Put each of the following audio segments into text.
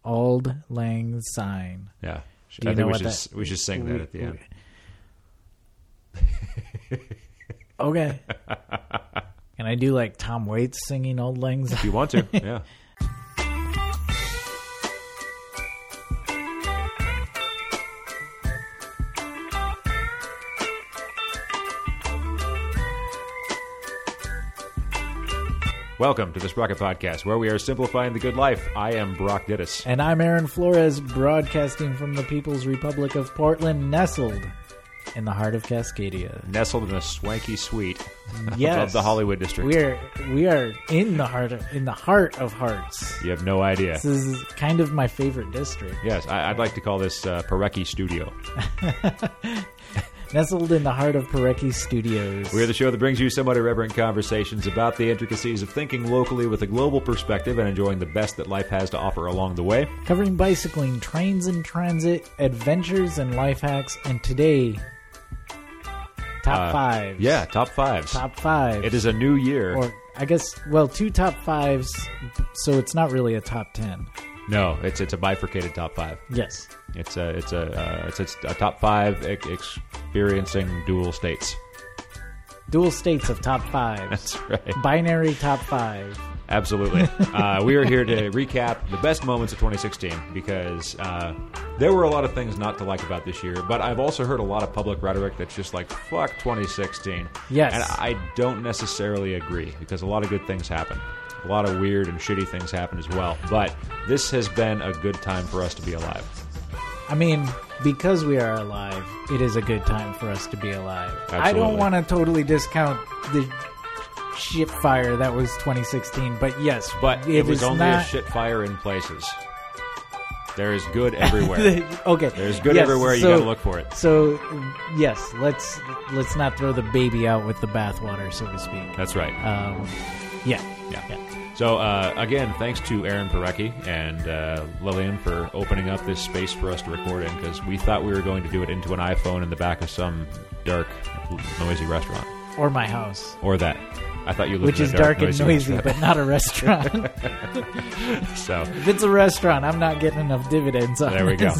Auld Lang Syne. Yeah. Do you I know think what we should sing that at the end. Okay. Can I do like Tom Waits singing Auld Lang Syne? If you want to, yeah. Welcome to the Sprocket Podcast, where we are simplifying the good life. I am Brock Dittus. And I'm Aaron Flores, broadcasting from the People's Republic of Portland, nestled in the heart of Cascadia. Nestled in a swanky suite Yes. of the Hollywood district. We are in the heart of hearts. You have no idea. This is kind of my favorite district. Yes, I'd like to call this Parecki Studio. Nestled in the heart of Parecki Studios. We are the show that brings you somewhat irreverent conversations about the intricacies of thinking locally with a global perspective and enjoying the best that life has to offer along the way. Covering bicycling, trains and transit, adventures and life hacks, and today, top fives. Yeah, top fives. Top five. It is a new year. Or, I guess, well, two top fives, so it's not really a top 10. No, it's a bifurcated top five. Yes. It's a top five experiencing dual states. Dual states of top fives. That's right. Binary top five. Absolutely. We are here to recap the best moments of 2016 because there were a lot of things not to like about this year, but I've also heard a lot of public rhetoric that's just like, fuck 2016. Yes. And I don't necessarily agree because a lot of good things happen. A lot of weird and shitty things happen as well. But this has been a good time for us to be alive. I mean, because we are alive, it is a good time for us to be alive. Absolutely. I don't want to totally discount the shit fire that was 2016, but yes. But it was only not a shit fire in places. There is good everywhere. Okay. There's good everywhere. You got to look for it. So, yes, let's not throw the baby out with the bathwater, so to speak. That's right. Yeah. So, again, thanks to Aaron Parecki and Lillian for opening up this space for us to record in, because we thought we were going to do it into an iPhone in the back of some dark, noisy restaurant. Or my house. Or that. I thought you lived Which in a is dark and noisy noisy, restaurant. but not a restaurant. So if it's a restaurant, I'm not getting enough dividends on there we go.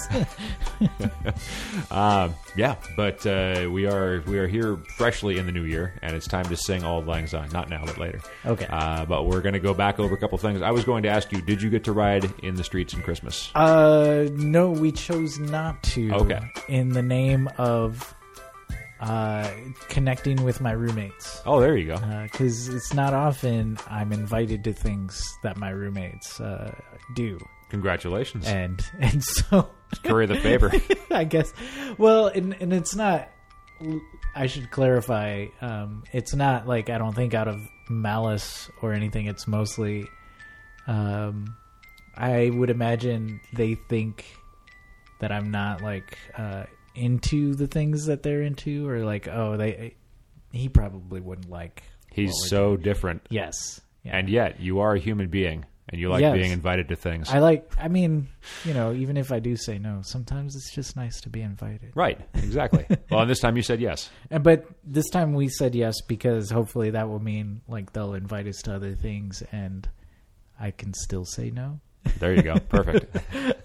this. Yeah, but we are here freshly in the new year, and it's time to sing Auld Lang Syne. Not now, but later. Okay. But we're going to go back over a couple things. I was going to ask you, did you get to ride in the streets in Christmas? No, we chose not to. Okay. In the name of connecting with my roommates. Oh, there you go. Because it's not often I'm invited to things that my roommates do. Congratulations. And so... Curry the favor. I guess. Well, and it's not... I should clarify. It's not like, I don't think out of malice or anything. It's mostly... I would imagine they think that I'm not like... into the things that they're into, or like, he probably wouldn't like. He's so different. Yes. Yeah. And yet, you are a human being, and you like being invited to things. I mean, even if I do say no, sometimes it's just nice to be invited. Right, exactly. Well, and this time you said yes. But this time we said yes because hopefully that will mean like they'll invite us to other things and I can still say no. There you go. Perfect.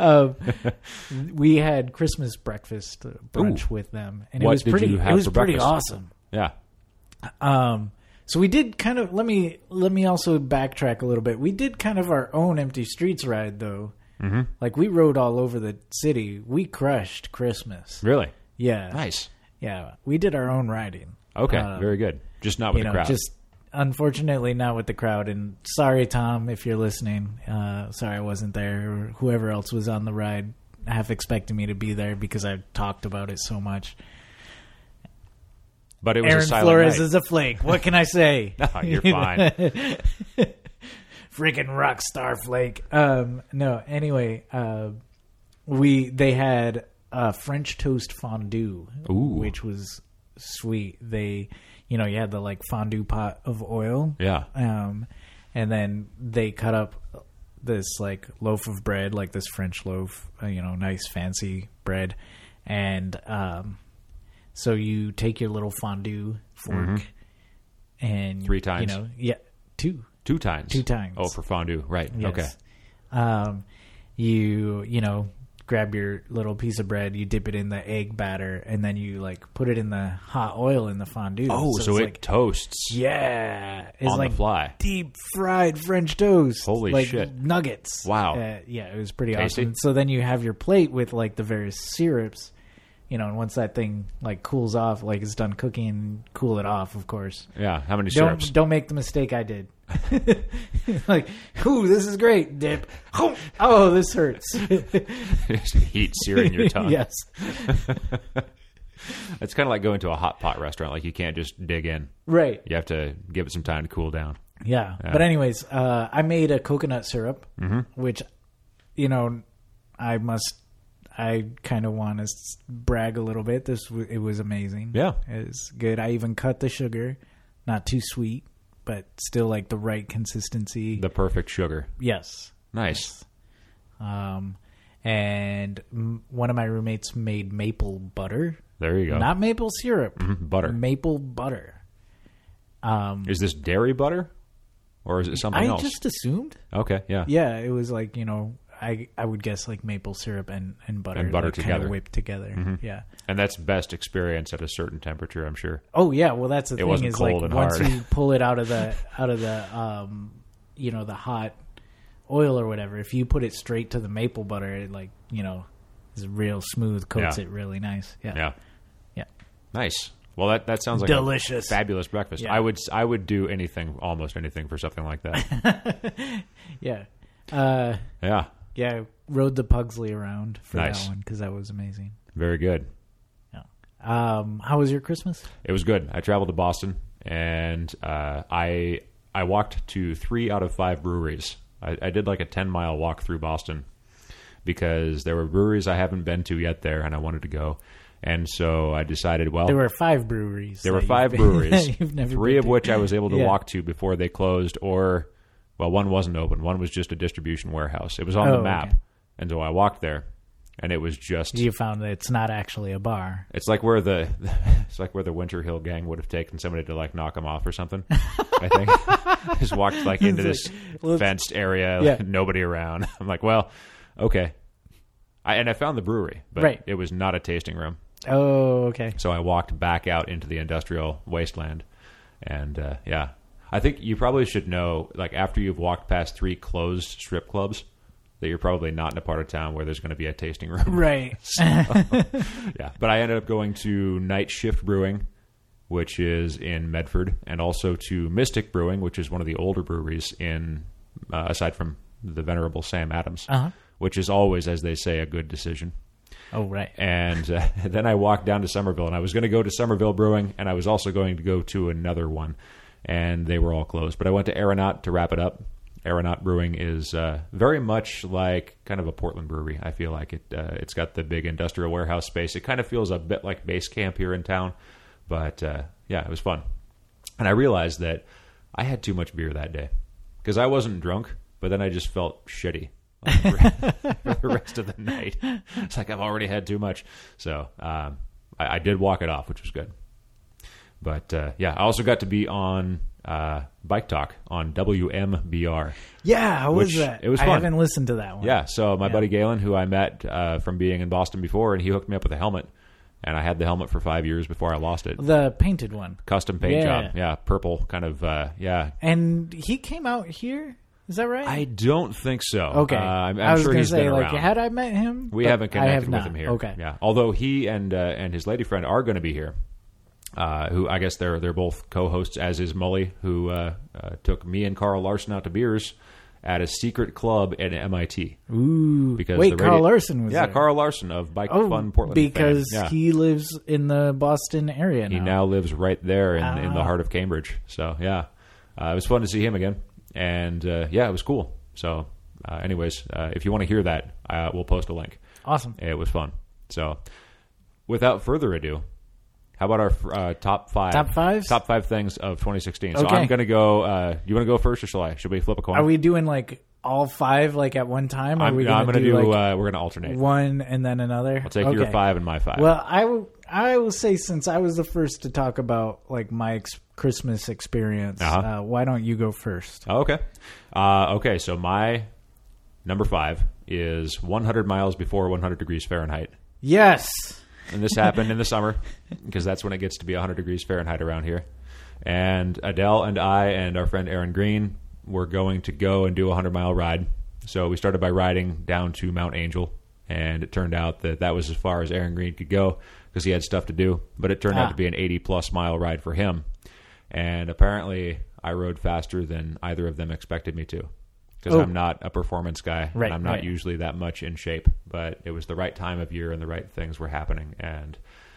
We had Christmas breakfast brunch with them, and What it was did pretty. you have It was for pretty breakfast? awesome. Yeah. So we did kind of. Let me also backtrack a little bit. We did kind of our own Empty Streets ride, though. Mm-hmm. Like we rode all over the city. We crushed Christmas. Really? Yeah. Nice. Yeah, we did our own riding. Okay. Very good. Just not with the crowd. Just unfortunately not with the crowd. And sorry, Tom, if you're listening. Sorry I wasn't there, or whoever else was on the ride, half expecting me to be there because I talked about it so much. But it was Aaron a silent Flores night. is a flake. What can I say? No, you're fine. Freaking rock star flake. No, anyway, they had French toast fondue, which was sweet. They, you had the like fondue pot of oil. Yeah. And then they cut up this like loaf of bread, like this French loaf, nice fancy bread. And so you take your little fondue fork and 3 times. Two. 2 times. 2 times. Oh, for fondue. Right. Yes. Okay. you know, grab your little piece of bread, you dip it in the egg batter, and then you like put it in the hot oil in the fondue. Oh, so it's it like, toasts. yeah, it's on like the fly. deep fried French toast. Holy like shit. nuggets. Wow. Yeah, it was pretty Tasty? awesome. So then you have your plate with like the various syrups, you know, and once that thing like cools off, like it's done cooking, cool it off, of course. Yeah, how many syrups? Don't make the mistake I did. Like, ooh, this is great. Dip. Oh, this hurts. Heat searing your tongue. Yes. It's kind of like going to a hot pot restaurant. Like, you can't just dig in. Right. You have to give it some time to cool down. Yeah. But anyways, I made a coconut syrup, which, you know, I kind of want to brag a little bit. It was amazing. Yeah. It was good. I even cut the sugar, not too sweet, but still like the right consistency. The perfect sugar. Yes. Nice. And one of my roommates made maple butter. There you go. Not maple syrup. Butter. Maple butter. Is this dairy butter? Or is it something else? I just assumed. Okay, yeah. Yeah, it was like, you know, I would guess like maple syrup and butter. And butter like, together. kind of whipped together. Yeah. And that's best experience at a certain temperature, I'm sure. Oh yeah, well that's the thing wasn't is cold like and once hard. you pull it out of the you know, the hot oil or whatever, if you put it straight to the maple butter, it like, you know, is real smooth, coats Yeah. it really nice. Yeah. Yeah. Yeah. Nice. Well, that sounds like Delicious. a fabulous breakfast. Yeah. I would do anything, almost anything, for something like that. Yeah. Yeah. Yeah, rode the Pugsley around for Nice. that one because that was amazing. Very good. Yeah. How was your Christmas? It was good. I traveled to Boston, and I walked to 3 out of 5 breweries. I did like a 10-mile walk through Boston because there were breweries I haven't been to yet there, and I wanted to go. And so I decided, well, There were 5 breweries. there were that 5 you've been- breweries, you've never 3 been of to. which I was able to Yeah. walk to before they closed, or, well, one wasn't open. One was just a distribution warehouse. It was on the map, okay. and so I walked there, and it was just... You found that it's not actually a bar. It's like where the Winter Hill Gang would have taken somebody to like knock them off or something. I think just walked like into this fenced area, Yeah. nobody around. I'm like, well, okay. I found the brewery, but Right. it was not a tasting room. Oh, okay. So I walked back out into the industrial wasteland, and yeah, I think you probably should know, like after you've walked past 3 closed strip clubs, that you're probably not in a part of town where there's going to be a tasting room. Right. Yeah, but I ended up going to Night Shift Brewing, which is in Medford, and also to Mystic Brewing, which is one of the older breweries in, aside from the venerable Sam Adams, which is always, as they say, a good decision. Oh, right. And then I walked down to Somerville, and I was going to go to Somerville Brewing, and I was also going to go to another one, and they were all closed. But I went to Aeronaut to wrap it up. Aeronaut Brewing is very much like kind of a Portland brewery. I feel like it's got the big industrial warehouse space. It kind of feels a bit like base camp here in town, but yeah, it was fun. And I realized that I had too much beer that day because I wasn't drunk, but then I just felt shitty like, for the rest of the night. It's like I've already had too much. So I did walk it off, which was good. But yeah, I also got to be on Bike Talk on WMBR. Yeah, how was Which- that? it was I fun. haven't listened to that one. Yeah, so my buddy Galen, who I met from being in Boston before, and he hooked me up with a helmet. And I had the helmet for 5 years before I lost it. The painted one. Custom paint Yeah. job. Yeah, purple kind of, yeah. And he came out here? Is that right? I don't think so. Okay. I'm I was sure gonna he's say, been like, around. had I met him? We But haven't I connected have with not. him here. Okay. Yeah. Although he and his lady friend are going to be here. Who I guess they're both co-hosts, as is Mully, who took me and Carl Larson out to beers at a secret club at MIT. Ooh. Because Wait, the Carl Larson was yeah, there. Carl Larson of Bike Oh, Fun Portland. because fame. Yeah. he lives in the Boston area now. He now lives right there in the heart of Cambridge. So yeah, it was fun to see him again, and yeah, it was cool. So, anyways, if you want to hear that, we'll post a link. Awesome. It was fun. So, without further ado, how about our top 5? Top fives? Top 5 things of 2016. So Okay. I'm going to go. You want to go first, or shall I? Should we flip a coin? Are we doing like all 5 like at one time? Or are we I'm going going to to do. like we're going to alternate. one and then another? I'll take your 5 and my 5. Well, I will say, since I was the first to talk about like my Christmas experience, why don't you go first? Okay. Okay. So my number 5 is 100 miles before 100 degrees Fahrenheit. Yes. And this happened in the summer because that's when it gets to be 100 degrees Fahrenheit around here. And Adele and I and our friend Aaron Green were going to go and do a 100-mile ride. So we started by riding down to Mount Angel, and it turned out that that was as far as Aaron Green could go because he had stuff to do. But it turned out to be an 80-plus mile ride for him. And apparently I rode faster than either of them expected me to because I'm not a performance guy. Right, and I'm not usually that much in shape. But it was the right time of year and the right things were happening. And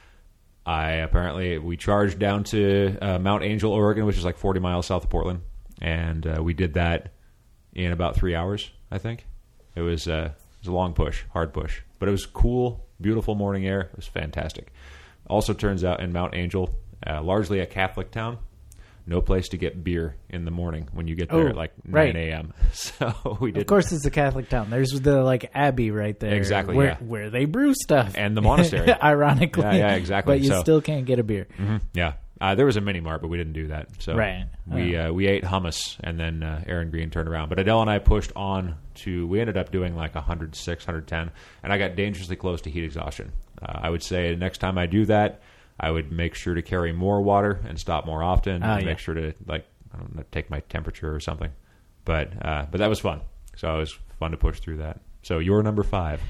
we charged down to Mount Angel, Oregon, which is like 40 miles south of Portland. And we did that in about 3 hours, I think. It was a long push, hard push. But it was cool, beautiful morning air. It was fantastic. Also turns out in Mount Angel, largely a Catholic town, no place to get beer in the morning when you get there at like 9 a.m. So we did. Of course, it's a Catholic town. There's the like abbey right there, exactly, where they brew stuff, and the monastery, ironically. Yeah, exactly. But you still can't get a beer. Mm-hmm. Yeah, there was a mini mart, but we didn't do that. So we ate hummus, and then Aaron Green turned around. But Adele and I pushed on to. We ended up doing like 106, 110, and I got dangerously close to heat exhaustion. I would say next time I do that, I would make sure to carry more water and stop more often. And make sure to take my temperature or something. But that was fun. So it was fun to push through that. So you're number 5.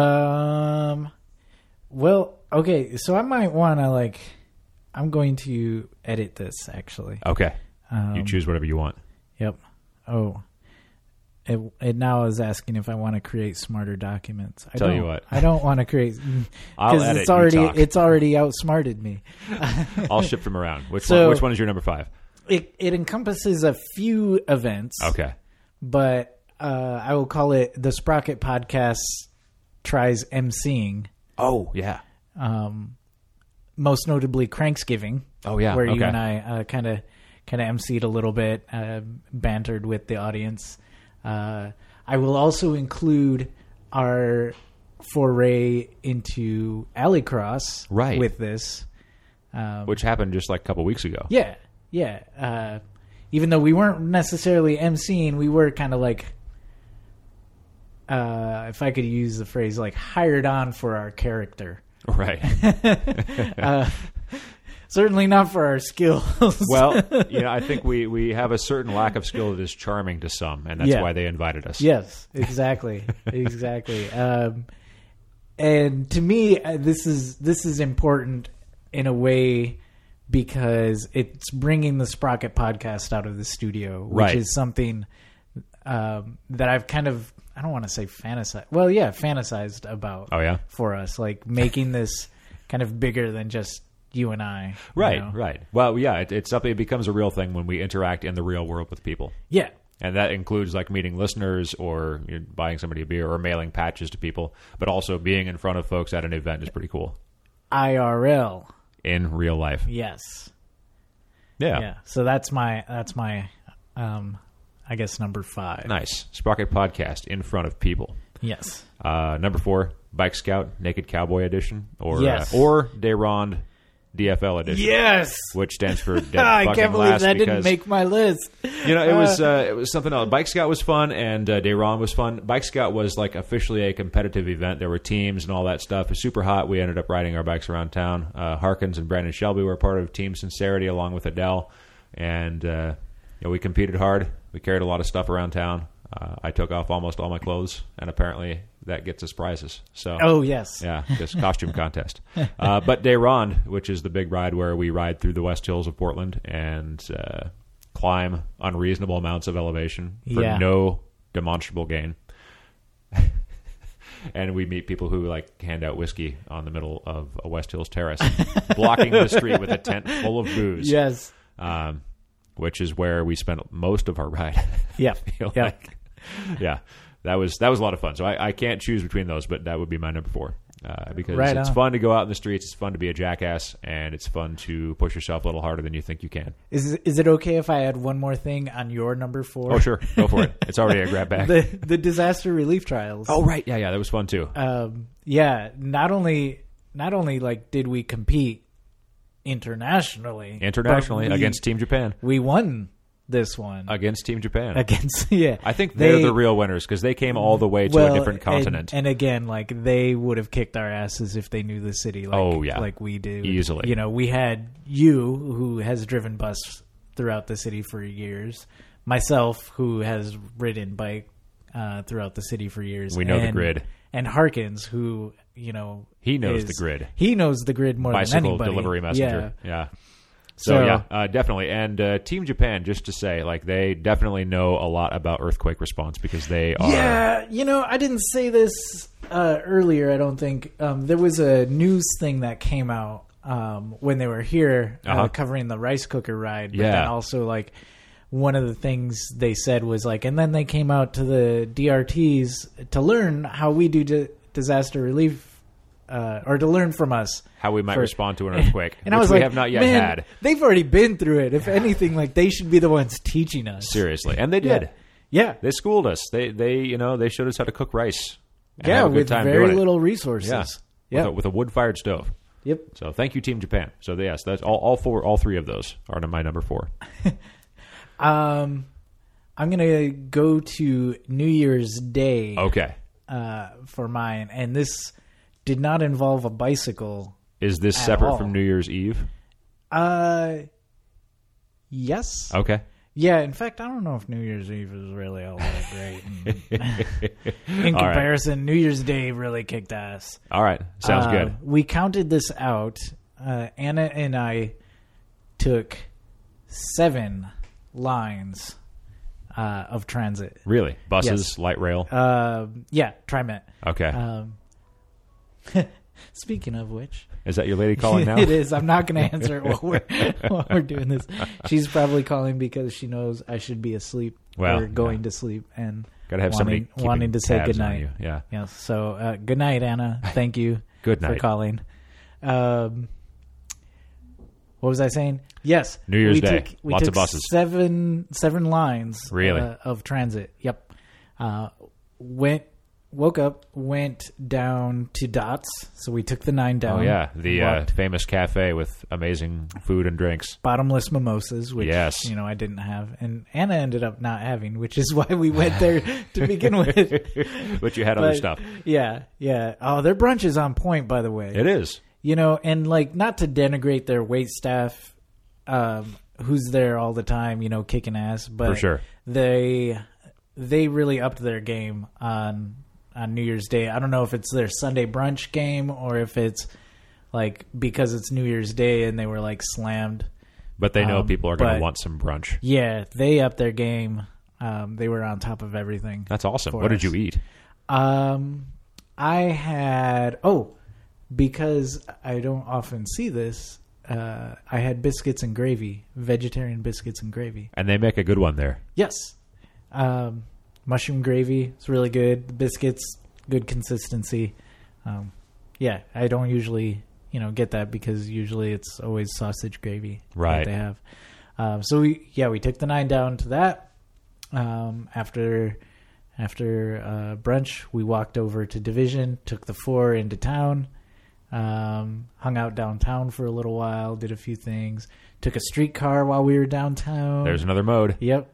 Well, okay. So I might want to I'm going to edit this actually. Okay. You choose whatever you want. Yep. Oh. It now is asking if I want to create smarter documents. Tell you what, I don't want to create I'll edit. It's already outsmarted me. I'll shift them around. Which one is your number 5? It encompasses a few events. Okay, but I will call it the Sprocket Podcast tries emceeing. Oh yeah. Most notably, Cranksgiving. Oh yeah, where you and I kind of emceed a little bit, bantered with the audience. I will also include our foray into Alleycross with this. Which happened just like a couple weeks ago. Yeah. Even though we weren't necessarily emceeing, we were kind of like, if I could use the phrase, like hired on for our character. Right. Certainly not for our skills. Well, I think we have a certain lack of skill that is charming to some, and that's why they invited us. Yes, exactly. Exactly. And to me, this is important in a way because it's bringing the Sprocket Podcast out of the studio, which is something that I've kind of, I don't want to say fantasized. Well, yeah, fantasized about. Oh, yeah? For us, like making this kind of bigger than just you and I. Right. Well, yeah, it's something. It becomes a real thing when we interact in the real world with people. Yeah. And that includes like meeting listeners or buying somebody a beer or mailing patches to people, but also being in front of folks at an event is pretty cool. IRL. In real life. Yes. Yeah. So that's my I guess number 5. Nice. Sprocket Podcast in front of people. Yes. Number 4, Bike Scout Naked Cowboy Edition or Dayrond DFL Edition. Yes. Which stands for Dead I can't believe that didn't make my list. It was something else. Bike Scout was fun and Dayrond was fun. Bike Scout was like officially a competitive event. There were teams and all that stuff. It was super hot. We ended up riding our bikes around town. Harkins and Brandon Shelby were part of Team Sincerity along with Adele. And we competed hard. We carried a lot of stuff around town. I took off almost all my clothes, and apparently that gets us prizes. So, oh yes, yeah, this costume contest. But Dayrond, which is the big ride where we ride through the West Hills of Portland and climb unreasonable amounts of elevation for no demonstrable gain. And we meet people who like hand out whiskey on the middle of a West Hills terrace, blocking the street with a tent full of booze. Yes. Which is where we spent most of our ride. Yeah. Yeah. That was a lot of fun. So I can't choose between those, but that would be my number 4. Because it's fun to go out in the streets, it's fun to be a jackass, and it's fun to push yourself a little harder than you think you can. Is it okay if I add one more thing on your number 4? Oh, sure. Go for it. It's already a grab bag. The disaster relief trials. Oh, right. Yeah, that was fun too. Not only like did we compete internationally against Team Japan. We won this one against Team Japan. against I think they're the real winners because they came all the way to a different continent. And again, like they would have kicked our asses if they knew the city. Like, like we do easily. You know, we had you who has driven bus throughout the city for years. Myself, who has ridden bike throughout the city for years. We know the grid. And Harkins, who he knows the grid. He knows the grid more Bicycle than anybody. Delivery messenger. Yeah. So definitely. And Team Japan, just to say, like they definitely know a lot about earthquake response because they are. Yeah, I didn't say this earlier. I don't think there was a news thing that came out when they were here covering the rice cooker ride. But then also like one of the things they said was like, and then they came out to the DRTs to learn how we do disaster relief. Or to learn from us how we might respond to an earthquake, and which I was we like, have not yet man, had. They've already been through it. If anything, like they should be the ones teaching us. Seriously, and they did. Yeah, they schooled us. They they showed us how to cook rice. And yeah, have a good with time very doing little it. resources. Yeah, with a wood-fired stove. Yep. So thank you, Team Japan. So yes, that's all three of those are my number 4. I'm gonna go to New Year's Day. Okay. For mine, and this did not involve a bicycle. Is this separate from New Year's Eve? Yes. Okay. Yeah, in fact, I don't know if New Year's Eve is really all that great. In comparison, New Year's Day really kicked ass. All right. Sounds good. We counted this out. Anna and I took 7 lines of transit. Really? Buses, Yes. light rail? Yeah, TriMet. Okay. Speaking of which, is that your lady calling now? It is. I'm not going to answer it while we're doing this. She's probably calling because she knows I should be asleep or going to sleep and gotta have somebody wanting to say tabs goodnight. on you. Yeah. Yeah. So good night, Anna. Thank you. Good night for calling. What was I saying? Yes, New Year's Day. We Lots took of buses. Seven lines. Really? Of transit. Yep. Woke up, went down to Dots. So we took the 9 down. Oh yeah, the famous cafe with amazing food and drinks. Bottomless mimosas, which I didn't have, and Anna ended up not having, which is why we went there to begin with. But you had other stuff. Yeah. Oh, their brunch is on point, by the way. It is. And like not to denigrate their wait staff, who's there all the time, kicking ass, but for sure they really upped their game on New Year's Day. I don't know if it's their Sunday brunch game or if it's like because it's New Year's Day and they were like slammed. But they know people are going to want some brunch. Yeah, they upped their game. They were on top of everything. That's awesome. What did you eat? I had because I don't often see this. I had biscuits and gravy, vegetarian biscuits and gravy. And they make a good one there. Yes. Mushroom gravy. It's really good. The biscuits, good consistency. I don't usually, get that because usually it's always sausage gravy that they have. So we took the 9 down to that. After brunch, we walked over to Division, took the 4 into town, hung out downtown for a little while, did a few things, took a streetcar while we were downtown. There's another mode. Yep.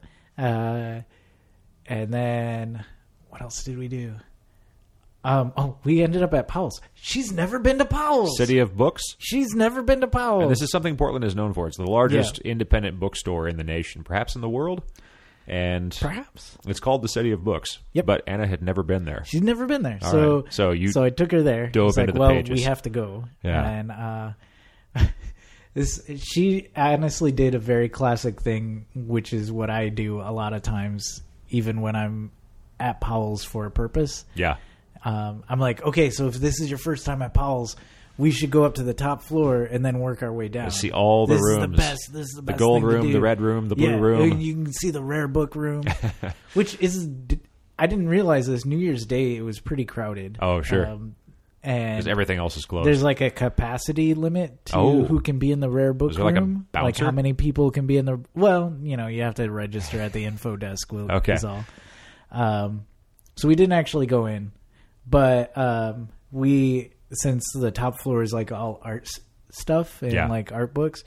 And then what else did we do? We ended up at Powell's. She's never been to Powell's. City of Books? She's never been to Powell's. And this is something Portland is known for. It's the largest independent bookstore in the nation, perhaps in the world. And perhaps it's called the City of Books. Yep. But Anna had never been there. She's never been there. All right. So I took her there. Dove into the pages. We have to go. Yeah. And she honestly did a very classic thing, which is what I do a lot of times, even when I'm at Powell's for a purpose. Yeah. I'm like, okay, so if this is your first time at Powell's, we should go up to the top floor and then work our way down. See all the rooms. This is the best. The gold thing to room, do. the red room, the blue room. You can see the rare book room, which is. I didn't realize this. New Year's Day, it was pretty crowded. Oh, sure. And because everything else is closed. There's like a capacity limit to who can be in the rare book room. Like how many people can be in the. Well, you have to register at the info desk. Okay. Is all. So we didn't actually go in, but since the top floor is like all art stuff and like art books,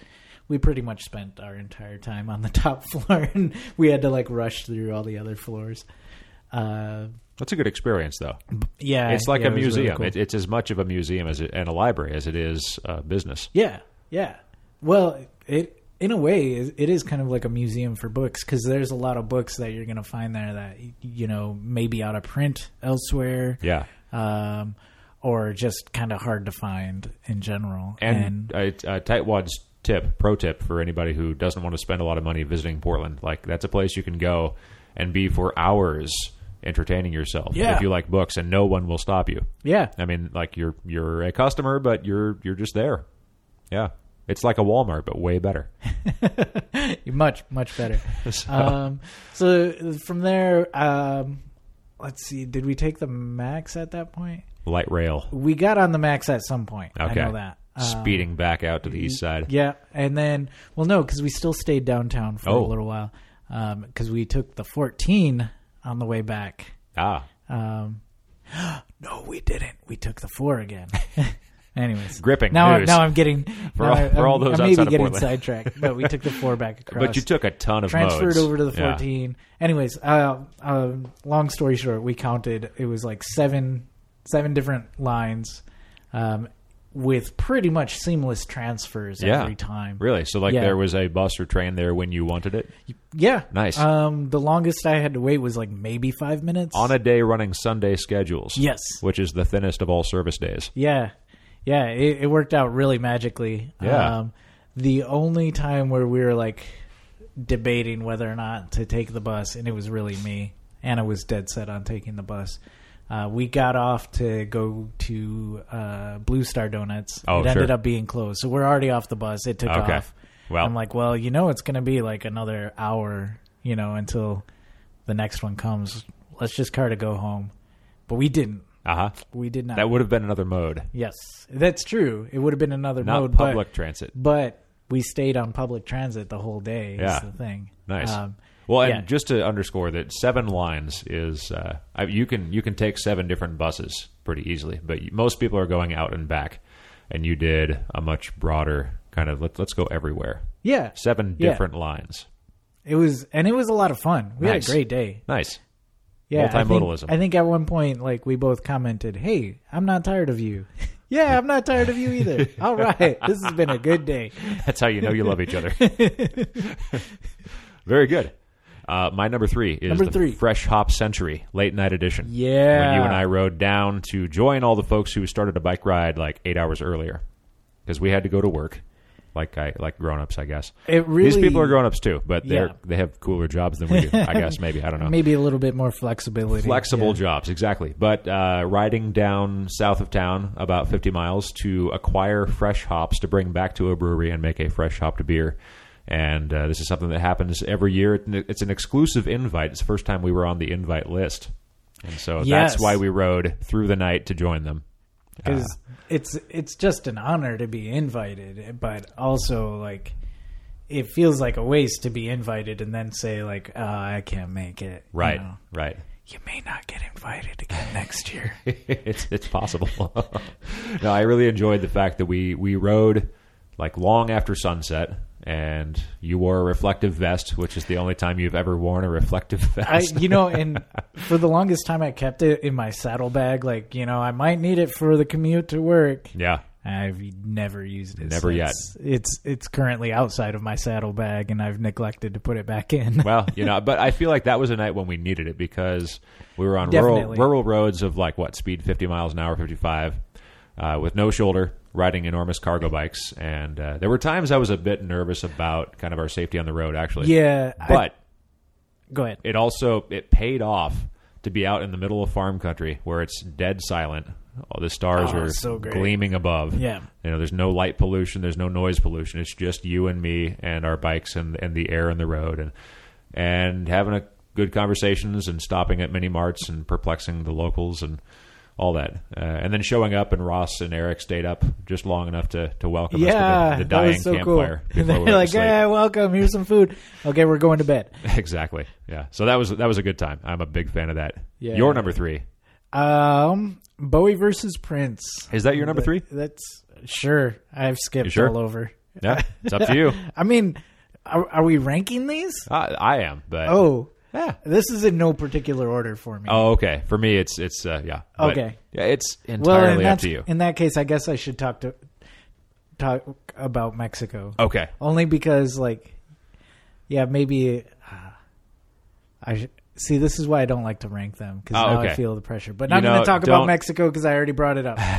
we pretty much spent our entire time on the top floor, and we had to like rush through all the other floors. That's a good experience, though. Yeah, it's like yeah, a it was really museum. cool. It's as much of a museum and a library as it is business. Yeah, yeah. Well, it in a way it is kind of like a museum for books, because there's a lot of books that you're going to find there that maybe out of print elsewhere. Yeah. Or just kind of hard to find in general. And Tightwad's pro tip for anybody who doesn't want to spend a lot of money visiting Portland, like that's a place you can go and be for hours entertaining yourself if you like books, and no one will stop you. Yeah. I mean, like you're a customer, but you're just there. Yeah. It's like a Walmart, but way better. Much better. So from there, let's see, did we take the Max at that point? Light rail. We got on the Max at some point. Okay. I know that. Speeding back out to the east side. Yeah. And then, well, no, because we still stayed downtown for a little while. Because we took the 14 on the way back. No, we didn't. We took the 4 again. Anyways, gripping now. news. Now I'm getting for all those I'm outside maybe of getting Portland. sidetracked, but we took the 4 back across. But you took a ton of transferred modes. over to the 14. Yeah. Anyways, long story short, we counted. It was like seven different lines, with pretty much seamless transfers every time. Really? So there was a bus or train there when you wanted it? Yeah. Nice. The longest I had to wait was like maybe 5 minutes. On a day running Sunday schedules. Yes. Which is the thinnest of all service days. Yeah. Yeah, it worked out really magically. Yeah. The only time where we were like debating whether or not to take the bus, and it was really me. Anna was dead set on taking the bus. We got off to go to Blue Star Donuts. Oh, it ended up being closed. So we're already off the bus. It took off. Well, I'm like, well, it's going to be like another hour, until the next one comes. Let's just car to go home. But we didn't. Uh-huh. We did not. That would have been another mode. Yes, that's true. It would have been another mode. Not public transit. But we stayed on public transit the whole day is the thing. Nice. And just to underscore that 7 lines is you can take 7 different buses pretty easily, but most people are going out and back, and you did a much broader kind of let's go everywhere. Yeah. 7 different lines. It was a lot of fun. We had a great day. Nice. Yeah, multimodalism. I think at one point, like, we both commented, "Hey, I'm not tired of you." Yeah, I'm not tired of you either. All right, this has been a good day. That's how you know you love each other. Very good. My number 3 is the Fresh Hop Century Late Night Edition. Yeah. When you and I rode down to join all the folks who started a bike ride like 8 hours earlier, because we had to go to work. Like grown-ups, I guess. These people are grown-ups too, but they have cooler jobs than we do, I guess, maybe. I don't know. Maybe a little bit more flexibility. Flexible jobs, exactly. But riding down south of town about 50 miles to acquire fresh hops to bring back to a brewery and make a fresh hopped beer. And this is something that happens every year. It's an exclusive invite. It's the first time we were on the invite list. And so that's why we rode through the night to join them. Because it's just an honor to be invited, but also like it feels like a waste to be invited and then say like, "Oh, I can't make it." Right, right. You may not get invited again next year. It's possible. No, I really enjoyed the fact that we rode like long after sunset. And you wore a reflective vest, which is the only time you've ever worn a reflective vest. And for the longest time, I kept it in my saddlebag. Like, I might need it for the commute to work. Yeah. I've never used it. Never yet. It's currently outside of my saddlebag, and I've neglected to put it back in. Well, but I feel like that was a night when we needed it because we were on rural roads of speed 50 miles an hour, 55, with no shoulder, riding enormous cargo bikes. And there were times I was a bit nervous about kind of our safety on the road, actually. Yeah. But go ahead. It paid off to be out in the middle of farm country where it's dead silent. All the stars are so gleaming above. Yeah. There's no light pollution. There's no noise pollution. It's just you and me and our bikes and the air and the road and having good conversations and stopping at mini marts and perplexing the locals and all that. And then showing up, and Ross and Eric stayed up just long enough to welcome us to the dying campfire. Cool. They're like, "Hey, welcome. Here's some food. Okay, we're going to bed." Exactly. Yeah. So that was a good time. I'm a big fan of that. Yeah. Your number 3. Bowie versus Prince. Is that your number 3? That's sure. I've skipped all over. Yeah, it's up to you. I mean, are we ranking these? I am, but Yeah, this is in no particular order for me. Oh, okay. For me, it's yeah. But, okay. Yeah, it's entirely up to you. In that case, I guess I should talk about Mexico. Okay. Only because, like, yeah, maybe I should. See, this is why I don't like to rank them, because now I feel the pressure. But I'm going to talk about Mexico because I already brought it up.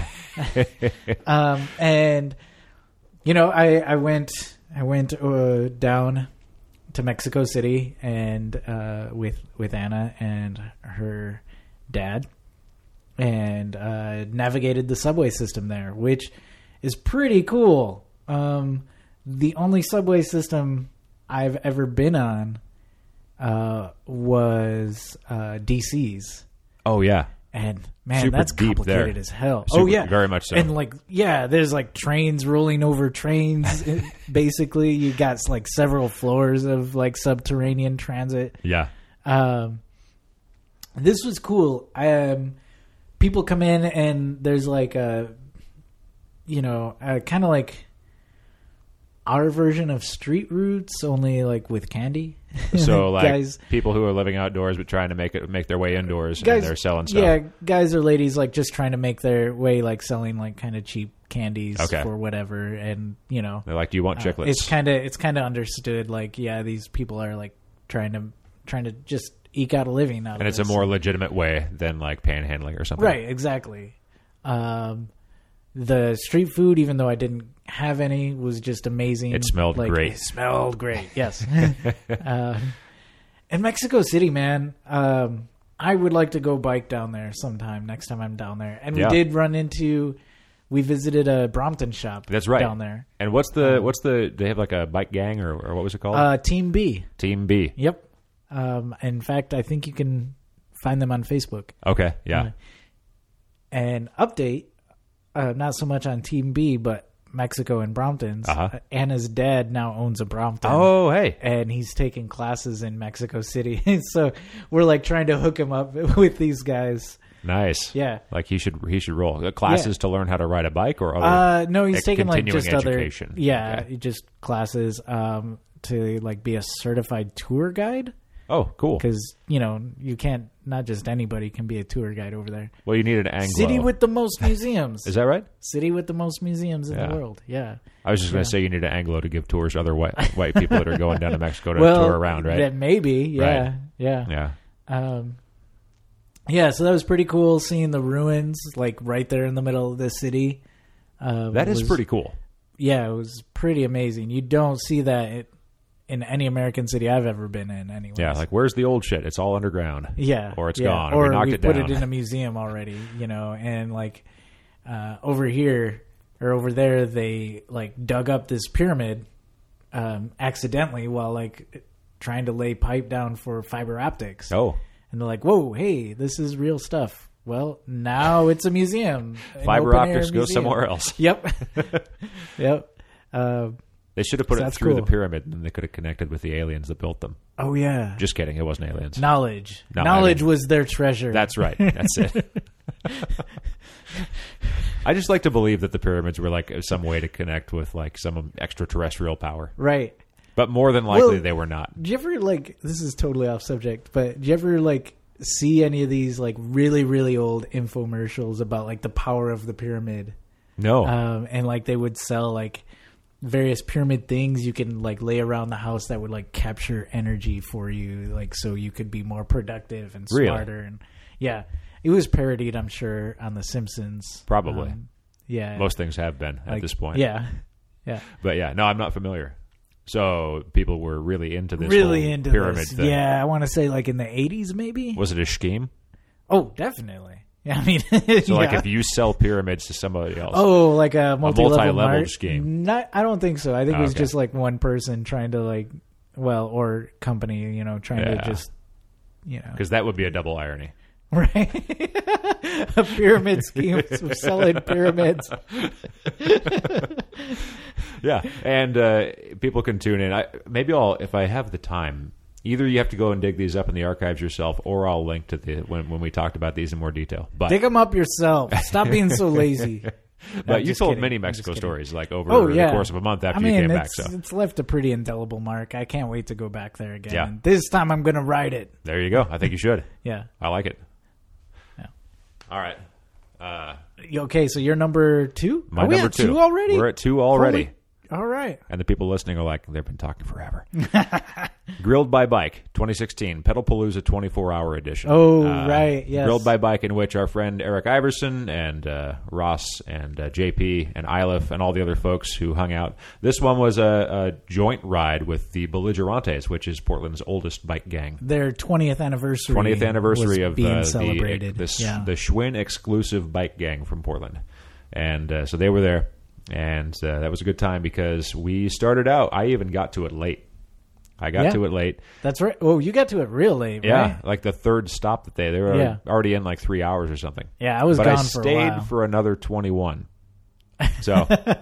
And I went down to Mexico City and with Anna and her dad, and navigated the subway system there, which is pretty cool. The only subway system I've ever been on was DC's. Oh yeah, and man, super that's deep complicated there. as hell. Super, oh yeah, very much so. And there's like trains rolling over trains. Basically, you got like several floors of like subterranean transit. Yeah. This was cool. People come in and there's like kind of like our version of Street Roots, only like with candy. So like guys, people who are living outdoors but trying to make their way indoors, and they're selling stuff. Yeah, guys or ladies like just trying to make their way, like selling like kind of cheap candies for whatever, and they're like, "Do you want chiclets?" It's kind of understood. Like, yeah, these people are like trying to just eke out a living out of it. And it's a more legitimate way than like panhandling or something. Right, exactly. The street food, even though I didn't have any, was just amazing. It smelled great. It smelled great, yes. In Mexico City, man, I would like to go bike down there sometime, next time I'm down there. And we visited a Brompton shop. That's right. Down there. And what's the they have like a bike gang or what was it called? Team B. Team B. Yep. In fact, I think you can find them on Facebook. Okay, yeah. And update, not so much on Team B, but Mexico and Brompton's. Anna's dad now owns a Brompton. Oh, hey. And he's taking classes in Mexico City. So we're like trying to hook him up with these guys. Nice. Yeah. Like he should roll. Classes to learn how to ride a bike or other no, he's taking like just education. Other just classes to like be a certified tour guide. Oh, cool. Because, you can't, not just anybody can be a tour guide over there. Well, you need an Anglo. City with the most museums. Is that right? City with the most museums in the world, yeah. I was just going to say you need an Anglo to give tours to other white people that are going down to Mexico to tour around, right? That maybe, yeah. Right. Yeah. Yeah, so that was pretty cool seeing the ruins, like right there in the middle of the city. That is pretty cool. Yeah, it was pretty amazing. You don't see that in any American city I've ever been in, anyways. Yeah, like where's the old shit? It's all underground. Yeah, or it's gone. Or we knocked we it down. Put it in a museum already, and like over here or over there, they like dug up this pyramid accidentally while like trying to lay pipe down for fiber optics. Oh, and they're like, "Whoa, hey, this is real stuff." Well, now it's a museum. Fiber optics go somewhere else. Yep. Yep. They should have put it through the pyramid, and they could have connected with the aliens that built them. Oh, yeah. Just kidding. It wasn't aliens. Knowledge. Knowledge was their treasure. That's right. That's it. I just like to believe that the pyramids were like some way to connect with like some extraterrestrial power. Right. But more than likely, they were not. Do you ever this is totally off subject, but do you ever see any of these like really, really old infomercials about like the power of the pyramid? No. And like they would sell like various pyramid things you can like lay around the house that would like capture energy for you, like so you could be more productive and smarter. Really? And yeah, it was parodied, I'm sure, on The Simpsons. Probably. Yeah. Most things have been at this point. Yeah. Yeah. But yeah, no, I'm not familiar. So people were really into this into pyramid this. thing. Yeah, I want to say like in the 80s maybe. Was it a scheme? Oh, definitely. Yeah, I mean, so like if you sell pyramids to somebody else, like a multi-level scheme. I don't think so. I think it was just like one person trying to or company, trying to just, because that would be a double irony, right? A pyramid scheme of selling pyramids. Yeah, and people can tune in. If I have the time. Either you have to go and dig these up in the archives yourself, or I'll link to when we talked about these in more detail. But dig them up yourself. Stop being so lazy. But you just told kidding. many I'm just Mexico kidding. stories like over Oh, the yeah. course of a month after I mean, you came back. So it's left a pretty indelible mark. I can't wait to go back there again. Yeah. And this time I'm going to ride it. there you go. I think you should. Yeah. I like it. Yeah. All right. Okay, so you're number 2? My Are we number at 2. 2 already? We're at 2 already. Holy- all right. And the people listening are like, they've been talking forever. Grilled by Bike, 2016, Pedalpalooza 24-hour edition. Oh, right, yes. Grilled by Bike, in which our friend Eric Iverson and Ross and JP and Ilif and all the other folks who hung out. This one was a joint ride with the Belligerantes, which is Portland's oldest bike gang. Their 20th anniversary. 20th anniversary was of being the celebrated. the Yeah. Schwinn exclusive bike gang from Portland. And so they were there. And that was a good time because we started out. I even got to it late. I got to it late. That's right. Oh, you got to it real late, Yeah, right? like the third stop that they were Yeah. already in like 3 hours or something. Yeah, I was but gone I for a stayed while. for another 21. So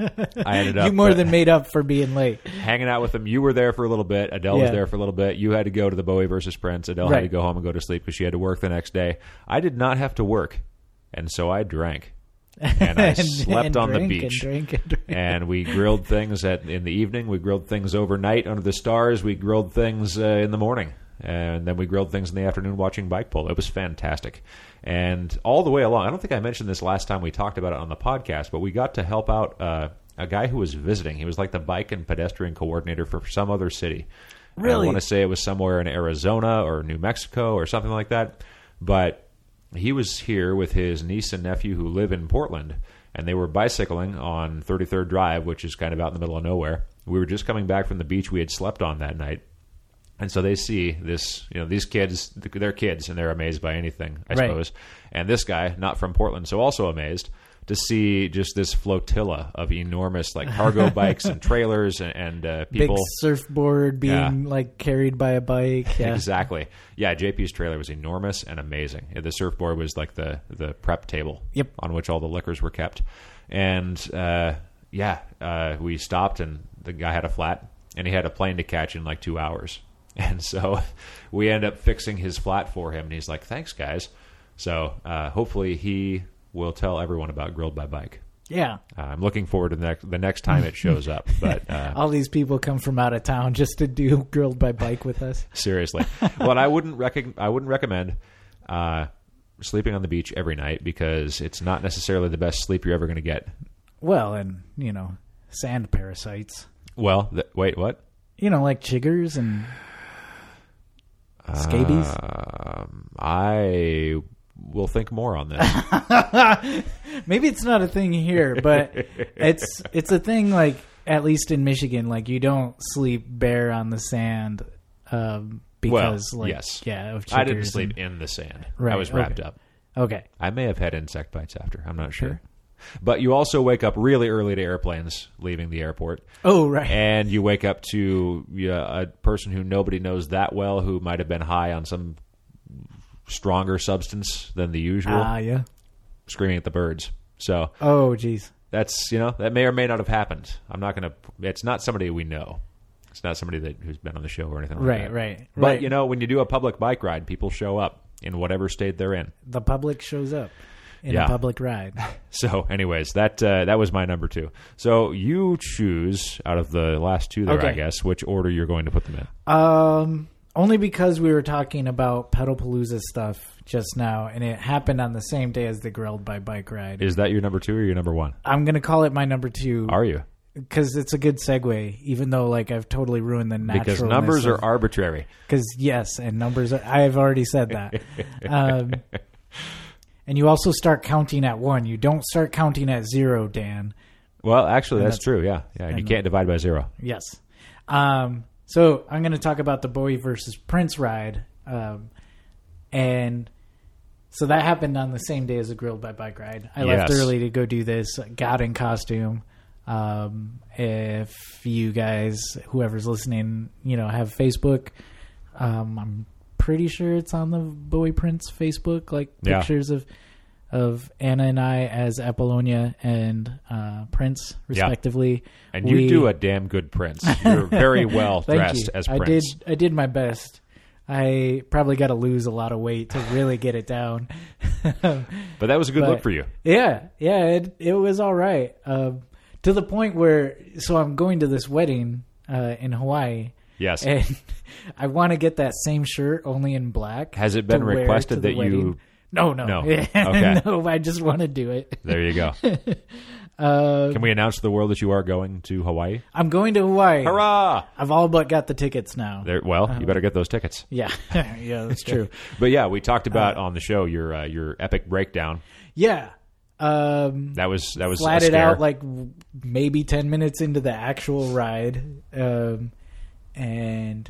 I ended up You more than made up for being late. hanging out with them. You were there for a little bit. Adele was Yeah. there for a little bit. You had to go to the Bowie versus Prince. Adele had Right. to go home and go to sleep because she had to work the next day. I did not have to work, and so I drank. And I slept on the beach. And drank. And we grilled things in the evening. We grilled things overnight under the stars. We grilled things in the morning. And then we grilled things in the afternoon watching bike polo. It was fantastic. And all the way along, I don't think I mentioned this last time we talked about it on the podcast, but we got to help out a guy who was visiting. He was like the bike and pedestrian coordinator for some other city. Really? I want to say it was somewhere in Arizona or New Mexico or something like that. But he was here with his niece and nephew who live in Portland, and they were bicycling on 33rd Drive, which is kind of out in the middle of nowhere. We were just coming back from the beach we had slept on that night. And so they see this, these kids, they're kids, and they're amazed by anything, I Right. suppose. And this guy, not from Portland, so also amazed to see just this flotilla of enormous like cargo bikes and trailers and people. Big surfboard being like carried by a bike. Yeah. Exactly. Yeah, JP's trailer was enormous and amazing. The surfboard was like the prep table Yep. on which all the liquors were kept. And we stopped, and the guy had a flat, and he had a plane to catch in like 2 hours. And so we ended up fixing his flat for him, and he's like, thanks, guys. So hopefully he will tell everyone about Grilled by Bike. Yeah. I'm looking forward to the next time it shows up. But All these people come from out of town just to do Grilled by Bike with us. seriously, well, I wouldn't recommend sleeping on the beach every night because it's not necessarily the best sleep you're ever going to get. Well, and, sand parasites. Well, wait, what? Like chiggers and scabies. I will think more on this. Maybe it's not a thing here, but it's a thing, like, at least in Michigan, like, you don't sleep bare on the sand because, well, like, yes. yeah, of I didn't chiggers sleep and- in the sand. Right, I was wrapped okay. up. Okay. I may have had insect bites after. I'm not sure. But you also wake up really early to airplanes leaving the airport. Oh, right. And you wake up to a person who nobody knows that well who might have been high on some stronger substance than the usual, Yeah. screaming at the birds. So Oh, geez. that's, that may or may not have happened. I'm not going to, it's not somebody we know. It's not somebody who's been on the show or anything like Right, that. right. But, right. when you do a public bike ride, people show up in whatever state they're in. The public shows up in Yeah. a public ride. So, anyways, that was my number 2. So you choose out of the last 2 there, Okay. I guess, which order you're going to put them in. Only because we were talking about Pedalpalooza stuff just now, and it happened on the same day as the Grilled by Bike ride. Is that your number 2 or your number 1? I'm going to call it my number 2 Are you? because it's a good segue, even though like I've totally ruined the natural. Because numbers are arbitrary. Because yes, and numbers. I have already said that. And you also start counting at 1. You don't start counting at 0, Dan. Well, actually, that's true. Yeah, you can't divide by 0. Yes. So I'm going to talk about the Bowie versus Prince ride. And so that happened on the same day as the Grilled by Bike ride. I left Yes. early to go do this. Got in costume. If you guys, whoever's listening, have Facebook, I'm pretty sure it's on the Bowie Prince Facebook, like Yeah. pictures of Anna and I as Apollonia and Prince, respectively. And you do a damn good Prince. You're very well Thank dressed you. as Prince. I did my best. I probably got to lose a lot of weight to really get it down. But that was a good look for you. Yeah, it was all right. To the point where, so I'm going to this wedding in Hawaii. Yes. And I want to get that same shirt, only in black. Has it been requested that you... No. Okay. No, I just want to do it. There you go. Can we announce to the world that you are going to Hawaii? I'm going to Hawaii. Hurrah! I've all but got the tickets now. You better get those tickets. Yeah. Yeah, that's true. But yeah, we talked about on the show your epic breakdown. Yeah. That was flatted out like maybe 10 minutes into the actual ride. And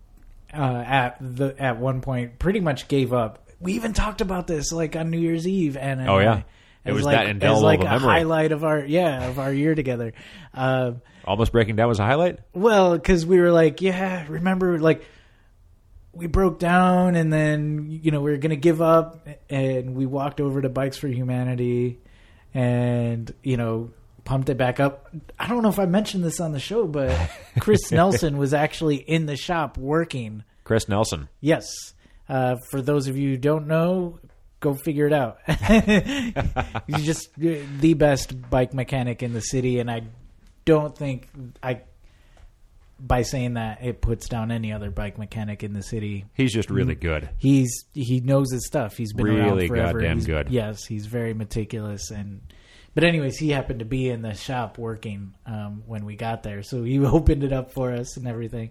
at one point pretty much gave up. We even talked about this like on New Year's Eve, and it was like, that indelible like of a memory. Highlight of our year together. Almost breaking down was a highlight. Well, because we were like, remember, like we broke down, and then we were gonna give up, and we walked over to Bikes for Humanity, and pumped it back up. I don't know if I mentioned this on the show, but Chris Nelson was actually in the shop working. Chris Nelson. Yes. For those of you who don't know, go figure it out. He's just the best bike mechanic in the city, and I don't think by saying that it puts down any other bike mechanic in the city. He's just really good. He knows his stuff. He's been around forever. Goddamn good. Yes, he's very meticulous. But anyways, he happened to be in the shop working when we got there, so he opened it up for us and everything.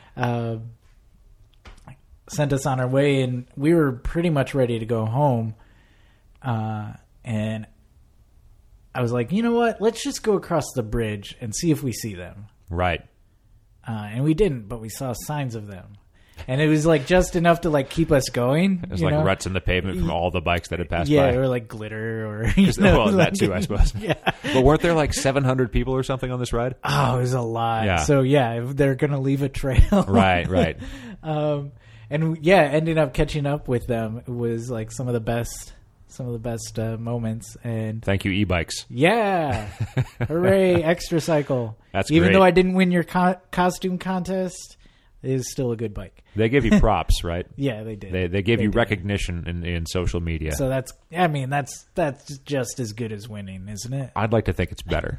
Sent us on our way, and we were pretty much ready to go home. And I was like, you know what? Let's just go across the bridge and see if we see them. Right. And we didn't, but we saw signs of them. And it was like just enough to like keep us going. It was like ruts in the pavement from all the bikes that had passed by. Yeah, or like glitter or that too, I suppose. Yeah. But weren't there like 700 people or something on this ride? Oh, it was a lot. Yeah. So yeah, they're gonna leave a trail. Right. And ended up catching up with them. It was like some of the best moments. And thank you, e-bikes. Yeah, hooray! Extra Cycle. That's even great. Though I didn't win your costume contest, it is still a good bike. They give you props, right? Yeah, they did. They give you recognition in social media. So that's just as good as winning, isn't it? I'd like to think it's better.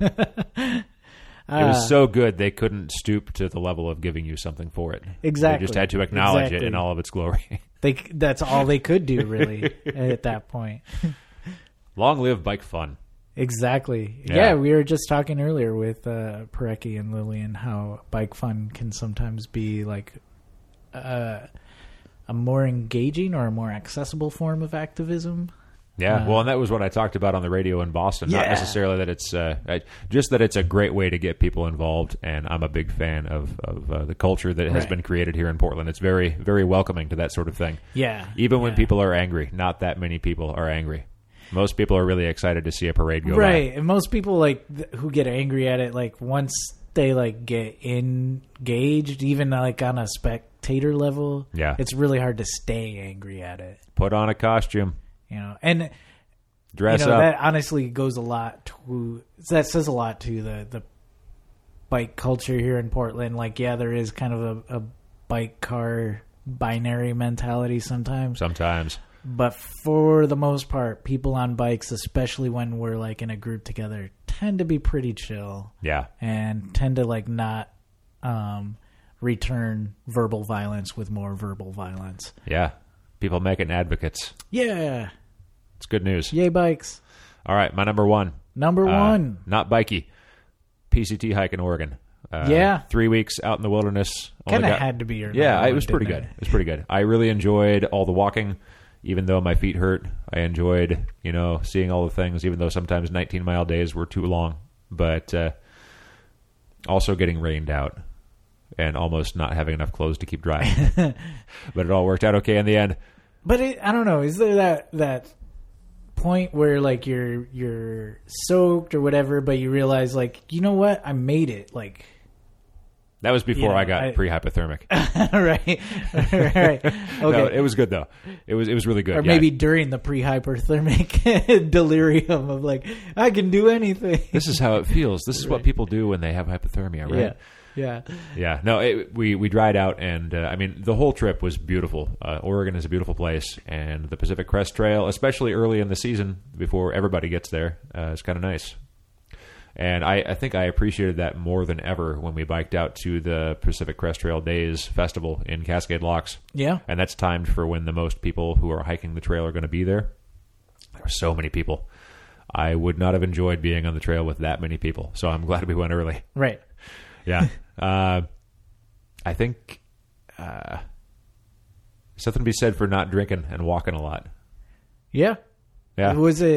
It was so good they couldn't stoop to the level of giving you something for it. Exactly. They just had to acknowledge it in all of its glory. That's all they could do, really, at that point. Long live bike fun. Exactly. Yeah, we were just talking earlier with Parecki and Lillian how bike fun can sometimes be like a more engaging or a more accessible form of activism. Yeah, well, and that was what I talked about on the radio in Boston. Yeah. Not necessarily that it's just that it's a great way to get people involved, and I'm a big fan of the culture that has been created here in Portland. It's very, very welcoming to that sort of thing. Yeah. Even when people are angry, not that many people are angry. Most people are really excited to see a parade go by. Right, and most people like who get angry at it, like once they like get engaged, even like on a spectator level, it's really hard to stay angry at it. Put on a costume. And dress up. That honestly goes a lot to that says a lot to the bike culture here in Portland. Like, there is kind of a bike car binary mentality sometimes. But for the most part, people on bikes, especially when we're like in a group together, tend to be pretty chill. Yeah. And tend to like not return verbal violence with more verbal violence. Yeah. People making advocates. Yeah. It's good news. Yay, bikes. All right, my number one. Not bikey. PCT hike in Oregon. 3 weeks out in the wilderness. Kind of had to be your it was pretty good. It was pretty good. I really enjoyed all the walking, even though my feet hurt. I enjoyed, seeing all the things, even though sometimes 19-mile days were too long. But also getting rained out and almost not having enough clothes to keep dry. But it all worked out okay in the end. But I don't know. Is there that point where like you're soaked or whatever, but you realize like, you know what, I made it. Like that was before I got pre-hypothermic. Right. Okay. No, it was good though. It was really good. Or maybe during the pre-hypothermic delirium of like, I can do anything. This is how it feels. This is what people do when they have hypothermia, right? Yeah. Yeah, no, we dried out, and I mean, the whole trip was beautiful. Oregon is a beautiful place, and the Pacific Crest Trail, especially early in the season before everybody gets there, is kind of nice. And I think I appreciated that more than ever when we biked out to the Pacific Crest Trail Days Festival in Cascade Locks. Yeah. And that's timed for when the most people who are hiking the trail are going to be there. There were so many people. I would not have enjoyed being on the trail with that many people, so I'm glad we went early. Right. Yeah. I think something to be said for not drinking and walking a lot. Yeah. Yeah.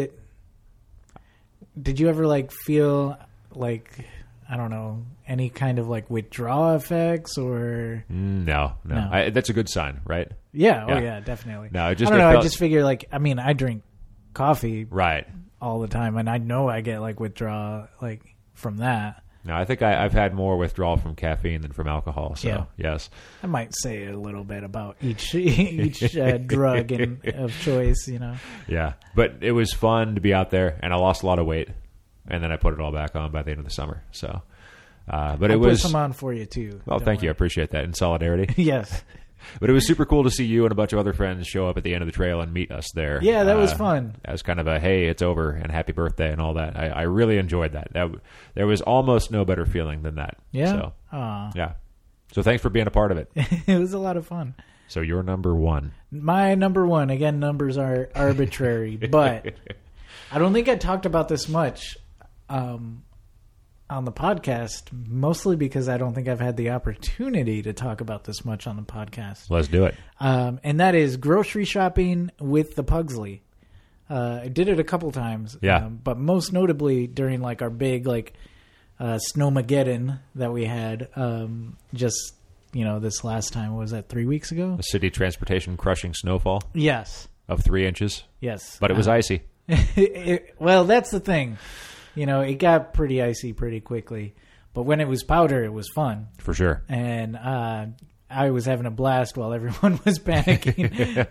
Did you ever like feel like, I don't know, any kind of like withdrawal effects or? No. That's a good sign, right? Yeah. Yeah. Oh yeah, definitely. No, I don't know. I just figure like, I mean, I drink coffee right all the time, and I know I get like withdrawal like from that. No, I think I've had more withdrawal from caffeine than from alcohol. So yeah. Yes, I might say a little bit about each drug of choice. You know. Yeah, but it was fun to be out there, and I lost a lot of weight, and then I put it all back on by the end of the summer. So, but I'll it was put some on for you too. Well, thank you. I appreciate that in solidarity. Yes. But it was super cool to see you and a bunch of other friends show up at the end of the trail and meet us there. Yeah, that was fun. As kind of a, hey, it's over, and happy birthday and all that. I really enjoyed that. There was almost no better feeling than that. Yeah? So, yeah. So thanks for being a part of it. It was a lot of fun. So you're number one. My number one. Again, numbers are arbitrary, but I don't think I talked about this much on the podcast, mostly because I don't think I've had the opportunity to talk about this much on the podcast. Let's do it. And that is grocery shopping with the Pugsley. I did it a couple times. Yeah. But most notably during like our big like Snowmageddon that we had just, this last time. What was that, 3 weeks ago? The city transportation crushing snowfall Yes. of 3 inches. Yes. But it was icy. Well, that's the thing. It got pretty icy pretty quickly. But when it was powder, it was fun. For sure. And I was having a blast while everyone was panicking,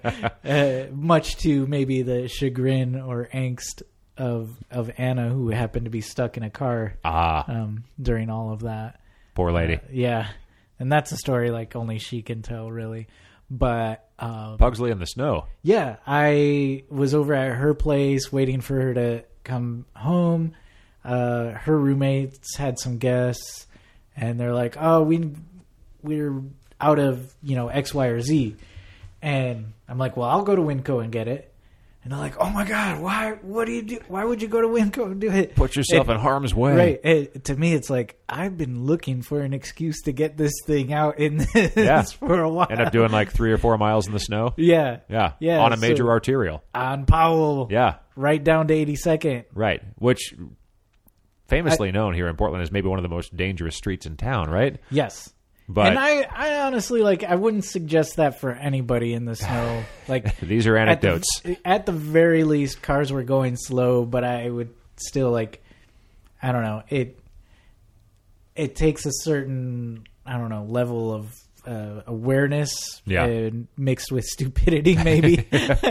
much to maybe the chagrin or angst of Anna, who happened to be stuck in a car during all of that. Poor lady. Yeah. And that's a story like only she can tell, really. But Pugsley in the snow. Yeah. I was over at her place waiting for her to come home. Her roommates had some guests, and they're like, "Oh, we're out of X, Y, or Z," and I'm like, "Well, I'll go to Winco and get it." And they're like, "Oh my God, why? What do you do? Why would you go to Winco and do it? Put yourself in harm's way." Right. To me, it's like I've been looking for an excuse to get this thing out in this for a while. End up doing like 3 or 4 miles in the snow. Yeah. On a major arterial. On Powell. Yeah. Right down to 82nd. Right. Which famously known here in Portland as maybe one of the most dangerous streets in town, right? Yes. But and I honestly, I wouldn't suggest that for anybody in the snow. These are anecdotes. At the very least, cars were going slow, but I would still, I don't know. It takes a certain, I don't know, level of awareness mixed with stupidity, maybe.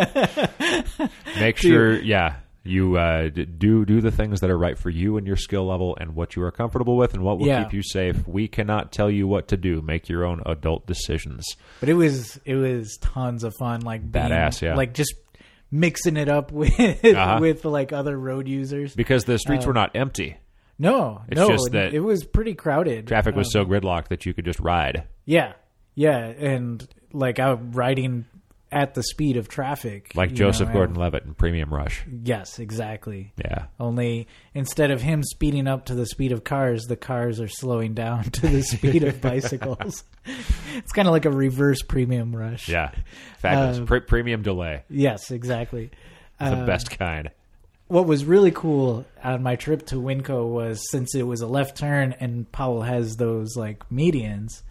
Make sure, you do the things that are right for you and your skill level and what you are comfortable with and what will keep you safe. We cannot tell you what to do. Make your own adult decisions. But it was tons of fun, badass, just mixing it up with with other road users because the streets were not empty. No, just that it was pretty crowded. Traffic was so gridlocked that you could just ride. Yeah, and I'm riding at the speed of traffic. Like Joseph Gordon-Levitt in Premium Rush. Yes, exactly. Yeah. Only instead of him speeding up to the speed of cars, the cars are slowing down to the speed of bicycles. It's kind of like a reverse Premium Rush. Yeah. Fabulous. Premium delay. Yes, exactly. The best kind. What was really cool on my trip to Winco was, since it was a left turn and Powell has those medians,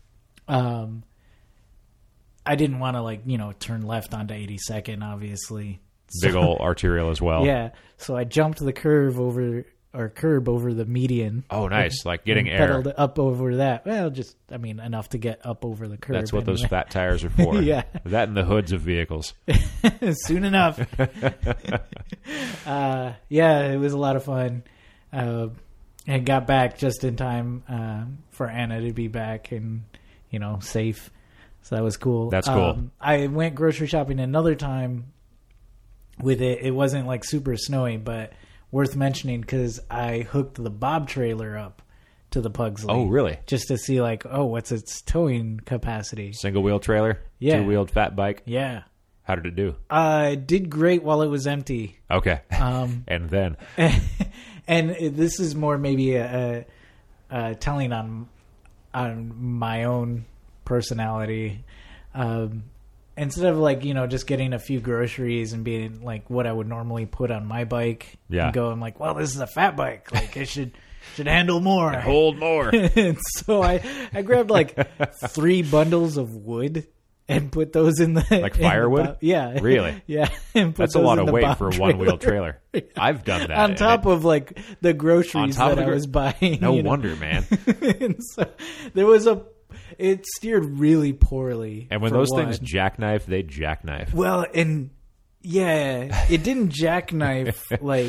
I didn't want to turn left onto 82nd, obviously. Big old arterial as well. Yeah. So I jumped the curb over the median. Oh, nice. Like getting air. Pedaled up over that. Well, enough to get up over the curb. That's what those fat tires are for. Yeah. That and the hoods of vehicles. Soon enough. It was a lot of fun. and got back just in time for Anna to be back and, safe. So that was cool. That's cool. I went grocery shopping another time with it. It wasn't like super snowy, but worth mentioning because I hooked the Bob trailer up to the Pugsley. Oh, really? Just to see what's its towing capacity. Single wheel trailer? Yeah. 2-wheeled fat bike? Yeah. How did it do? It did great while it was empty. Okay. And then? And this is more maybe a telling on my own personality. Instead of just getting a few groceries and being like what I would normally put on my bike, and go, I'm like, well, this is a fat bike. Like it should handle more, hold more. And so I grabbed 3 bundles of wood and put those in the firewood. Yeah, really. Yeah, and that's a lot of weight for a one-wheel trailer. I've done that on top of the groceries that I was buying. No wonder, man. And so there was it steered really poorly. And when those things jackknife, they jackknife. Well, and yeah, it didn't jackknife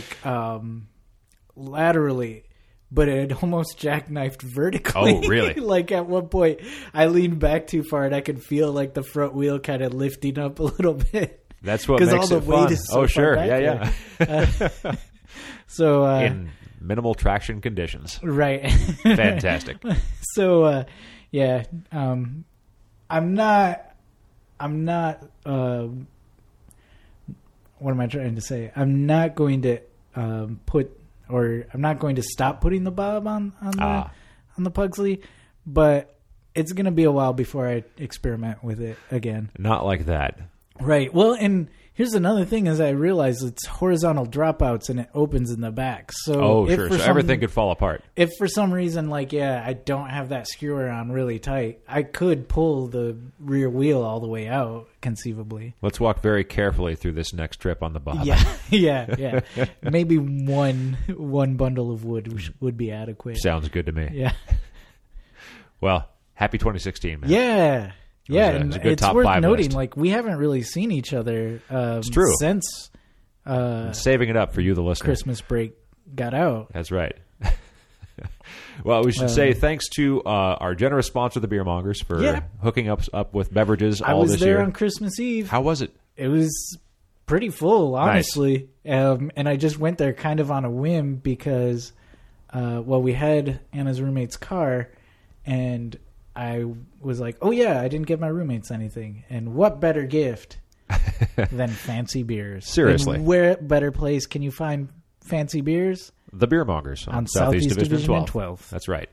laterally, but it almost jackknifed vertically. Oh, really? At one point, I leaned back too far, and I could feel the front wheel kind of lifting up a little bit. That's what makes it fun. Is so sure, yeah. So in minimal traction conditions, right? Fantastic. So yeah, I'm not. What am I trying to say? I'm not going to I'm not going to stop putting the Bob on the Pugsley, but it's going to be a while before I experiment with it again. Not like that. Right. Well, and here's another thing is I realize it's horizontal dropouts and it opens in the back. So sure. So everything could fall apart. If for some reason, I don't have that skewer on really tight, I could pull the rear wheel all the way out, conceivably. Let's walk very carefully through this next trip on the Bob. Yeah. Maybe one bundle of wood would be adequate. Sounds good to me. Yeah. Well, happy 2016, man. Yeah. And it's it's worth noting, list. We haven't really seen each other it's true. Since saving it up for you, the listener. Christmas break got out. That's right. Well, we should say thanks to our generous sponsor, the Beer Mongers, for hooking us up with beverages all this year. I was there on Christmas Eve. How was it? It was pretty full, honestly. Nice. And I just went there kind of on a whim because, we had Anna's roommate's car, and I was like, oh, yeah, I didn't get my roommates anything. And what better gift than fancy beers? Seriously. And where better place can you find fancy beers? The Beer Mongers on Southeast Division 12. That's right.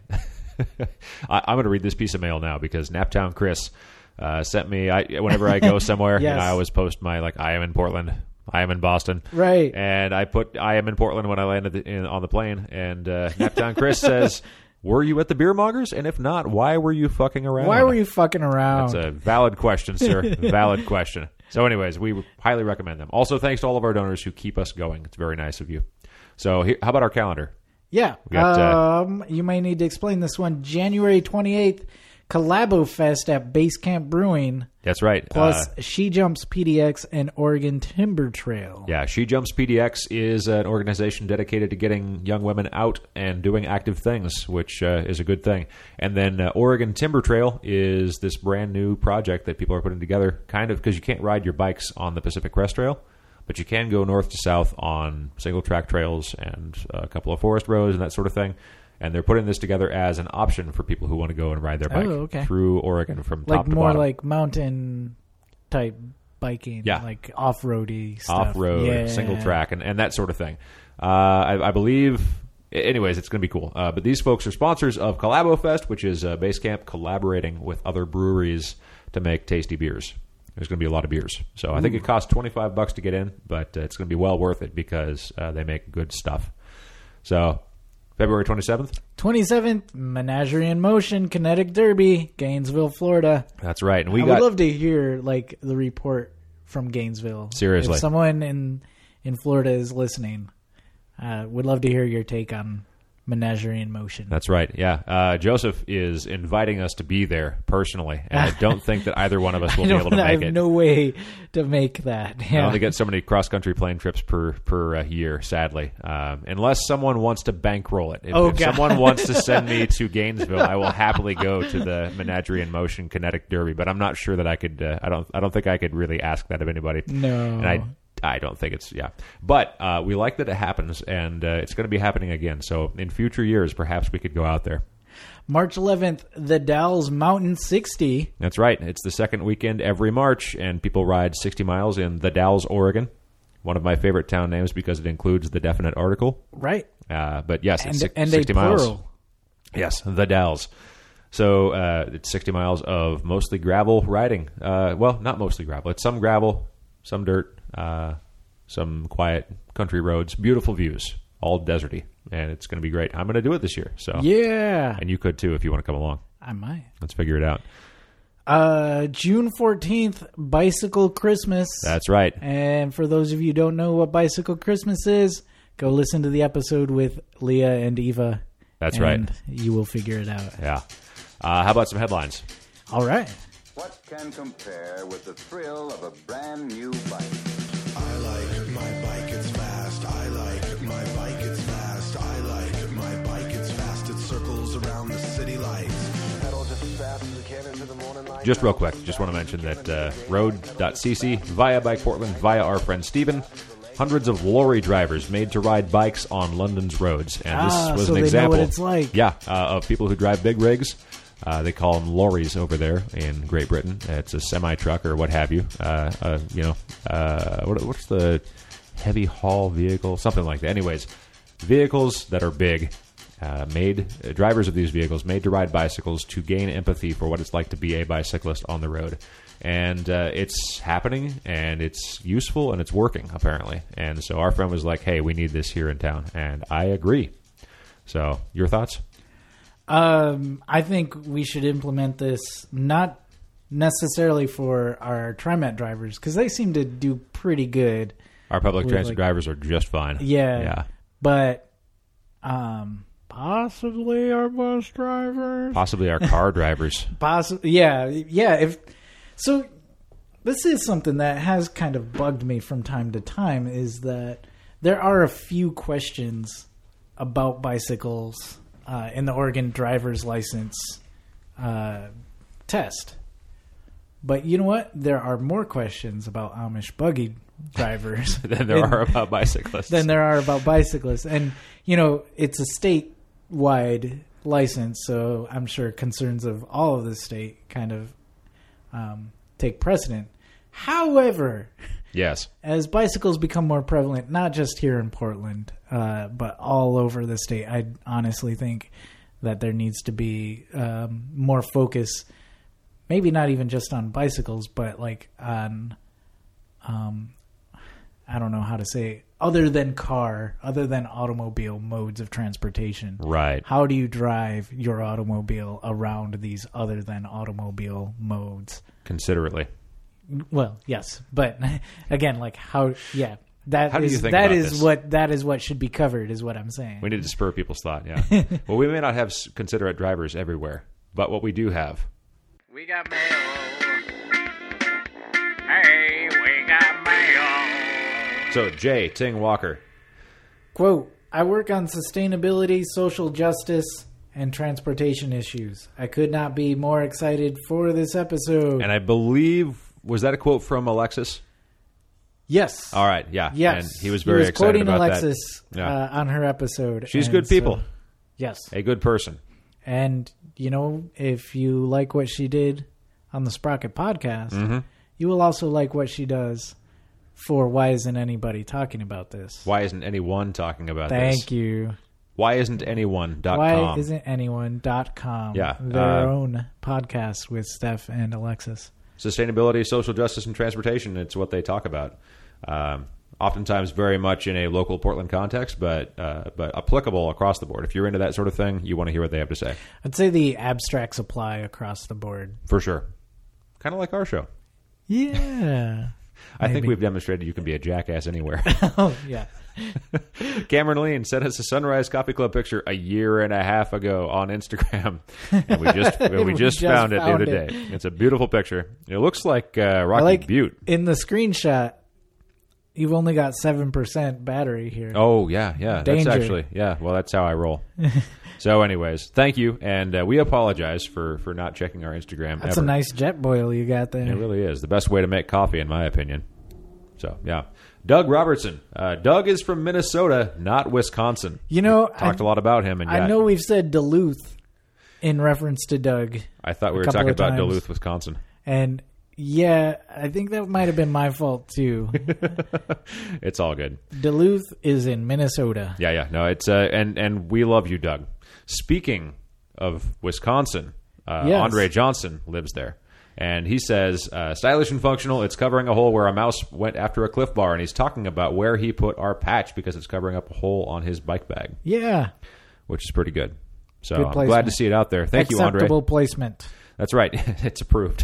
I'm going to read this piece of mail now because Naptown Chris sent me, whenever I go somewhere, yes. and I always post my, I am in Portland, I am in Boston. Right. And I put, I am in Portland when I landed on the plane. And Naptown Chris says, were you at the Beer Mongers? And if not, why were you fucking around? Why were you fucking around? That's a valid question, sir. Valid question. So anyways, we highly recommend them. Also, thanks to all of our donors who keep us going. It's very nice of you. So how about our calendar? Yeah. We got, you may need to explain this one. January 28th, Collabo Fest at Basecamp Brewing. That's right. Plus She Jumps PDX and Oregon Timber Trail. Yeah, She Jumps PDX is an organization dedicated to getting young women out and doing active things, which is a good thing. And then Oregon Timber Trail is this brand new project that people are putting together, kind of because you can't ride your bikes on the Pacific Crest Trail, but you can go north to south on single track trails and a couple of forest roads and that sort of thing. And they're putting this together as an option for people who want to go and ride their bike through Oregon from top to bottom. Like more like mountain type biking, like off-roady stuff. Off-road, single track, and that sort of thing. I believe, anyways, it's going to be cool. But these folks are sponsors of Collabo Fest, which is Basecamp collaborating with other breweries to make tasty beers. There's going to be a lot of beers. So I think it costs $25 to get in, but it's going to be well worth it because they make good stuff. So February 27th? 27th, Menagerie in Motion, Kinetic Derby, Gainesville, Florida. That's right. And I would love to hear the report from Gainesville. Seriously. If someone in Florida is listening, would love to hear your take on Menagerie in Motion. That's right. Yeah. Joseph is inviting us to be there personally, and I don't think that either one of us will be able to make I have it. no way to make that. I only get so many cross-country plane trips per year, sadly. Unless someone wants to bankroll it. If someone wants to send me to Gainesville, I will happily go to the Menagerie in Motion Kinetic Derby, but I'm not sure that I could. I don't think I could really ask that of anybody. No. And I don't think it's, But we like that it happens, and it's going to be happening again. So in future years, perhaps we could go out there. March 11th, the Dalles Mountain 60. That's right. It's the second weekend every March, and people ride 60 miles in the Dalles, Oregon. One of my favorite town names because it includes the definite article. Right. But yes, it's 60 a miles. plural. Yes, the Dalles. So it's 60 miles of mostly gravel riding. Well, not mostly gravel. It's some gravel, some dirt, some quiet country roads, beautiful views, all deserty, and it's going to be great. I'm going to do it this year. So yeah, and you could too if you want to come along. I might. Let's figure it out. June 14th, Bicycle Christmas. That's right. And for those of you who don't know what Bicycle Christmas is, go listen to the episode with Leah and Eva. That's right. And you will figure it out. Yeah. How about some headlines? All right. What can compare with the thrill of a brand new bike? I like my bike, it's fast. I like my bike, it's fast. I like my bike, it's fast. It circles around the city lights. Pedal just as fast as it can into the morning light. Just real quick, just want to mention that road.cc via Bike Portland via our friend Stephen. Hundreds of lorry drivers made to ride bikes on London's roads. And this was so an they example. know what it's like. Yeah, of people who drive big rigs. They call them lorries over there in Great Britain. It's a semi-truck or what have you. What's the heavy haul vehicle? Something like that. Anyways, vehicles that are big, drivers of these vehicles made to ride bicycles to gain empathy for what it's like to be a bicyclist on the road. And it's happening, and it's useful, and it's working, apparently. And so our friend was like, hey, we need this here in town. And I agree. So, your thoughts? I think we should implement this not necessarily for our TriMet drivers, because they seem to do pretty good. Our public transit drivers are just fine. Yeah. But possibly our bus drivers. Possibly our car drivers. Yeah. So this is something that has kind of bugged me from time to time, is that there are a few questions about bicycles in the Oregon driver's license test. But you know what? There are more questions about Amish buggy drivers than there are about bicyclists. And, it's a statewide license, so I'm sure concerns of all of the state kind of take precedent. However, yes, as bicycles become more prevalent, not just here in Portland, but all over the state, I honestly think that there needs to be more focus, maybe not even just on bicycles, but like on, I don't know how to say, other than automobile modes of transportation. Right. How do you drive your automobile around these other than automobile modes? Considerately. Well, yes, but again, like how do you think about this? That is what should be covered, is what I'm saying. We need to spur people's thought. Yeah. Well, we may not have considerate drivers everywhere, but what we do have. We got mail. Hey, we got mail. So, Jay Ting Walker. Quote, I work on sustainability, social justice, and transportation issues. I could not be more excited for this episode. And I believe, was that a quote from Alexis? Yes. All right, yeah. Yes. And he was very excited quoting about Alexis, that. on her episode. She's good people. So, yes. A good person. And, if you like what she did on the Sprocket podcast, you will also like what she does for Why Isn't Anybody Talking About This? Why isn't anyone talking about this? Thank you. Why isn't anyone.com? Why isn't anyone.com? Yeah. Their own podcast with Steph and Alexis. Sustainability, social justice, and transportation. It's what they talk about. Oftentimes very much in a local Portland context, but applicable across the board. If you're into that sort of thing, you want to hear what they have to say. I'd say the abstracts apply across the board. For sure. Kind of like our show. Yeah. I think we've demonstrated you can be a jackass anywhere. Oh, yeah. Cameron Lean sent us a Sunrise Coffee Club picture a year and a half ago on Instagram, and we just found it the other day. It's a beautiful picture. It looks like Rocky Butte. In the screenshot, you've only got 7% battery here. Oh, yeah. Danger. That's actually, well, that's how I roll. So anyways, thank you, and we apologize for not checking our Instagram. That's ever. a nice jet boil you got there. It really is. The best way to make coffee, in my opinion. So, yeah. Doug Robertson. Doug is from Minnesota, not Wisconsin. You know, Talked a lot about him. And I know we've said Duluth in reference to Doug. I thought we were talking about Duluth, Wisconsin. And, yeah, I think that might have been my fault, too. It's all good. Duluth is in Minnesota. Yeah. No, it's and we love you, Doug. Speaking of Wisconsin, Yes. Andre Johnson lives there. And he says, stylish and functional, it's covering a hole where a mouse went after a Cliff Bar. And he's talking about where he put our patch because it's covering up a hole on his bike bag. Yeah. Which is pretty good. So Good I'm glad to see it out there. Thank you, Andre. Acceptable placement. That's right. It's approved.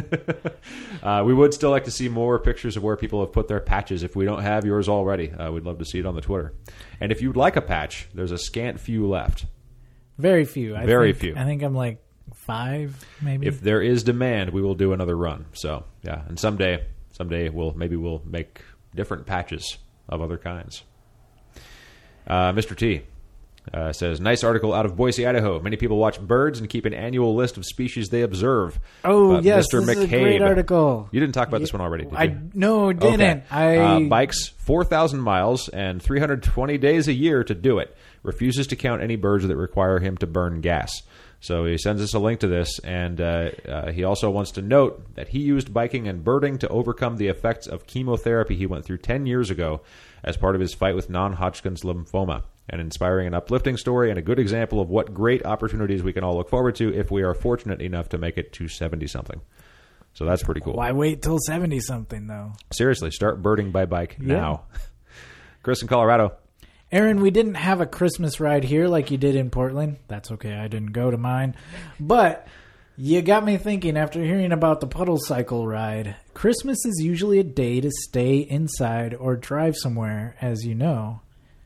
We would still like to see more pictures of where people have put their patches. If we don't have yours already, we'd love to see it on the Twitter. And if you'd like a patch, there's a scant few left. Very few. Very few. I think I'm like 5, maybe. If there is demand, we will do another run. So, yeah. And someday we'll make different patches of other kinds. Mr. T says, nice article out of Boise, Idaho. Many people watch birds and keep an annual list of species they observe. Oh, But yes, Mr. this is a great article. You didn't talk about this one already, did you? No, didn't. Okay. Bikes 4,000 miles and 320 days a year to do it. Refuses to count any birds that require him to burn gas. So he sends us a link to this, and he also wants to note that he used biking and birding to overcome the effects of chemotherapy he went through 10 years ago as part of his fight with non-Hodgkin's lymphoma. An inspiring and uplifting story and a good example of what great opportunities we can all look forward to if we are fortunate enough to make it to 70-something. So that's pretty cool. Why wait till 70-something, though? Seriously, start birding by bike now. Chris in Colorado. Aaron, we didn't have a Christmas ride here like you did in Portland. That's okay. I didn't go to mine. But you got me thinking after hearing about the puddle cycle ride. Christmas is usually a day to stay inside or drive somewhere, as you know.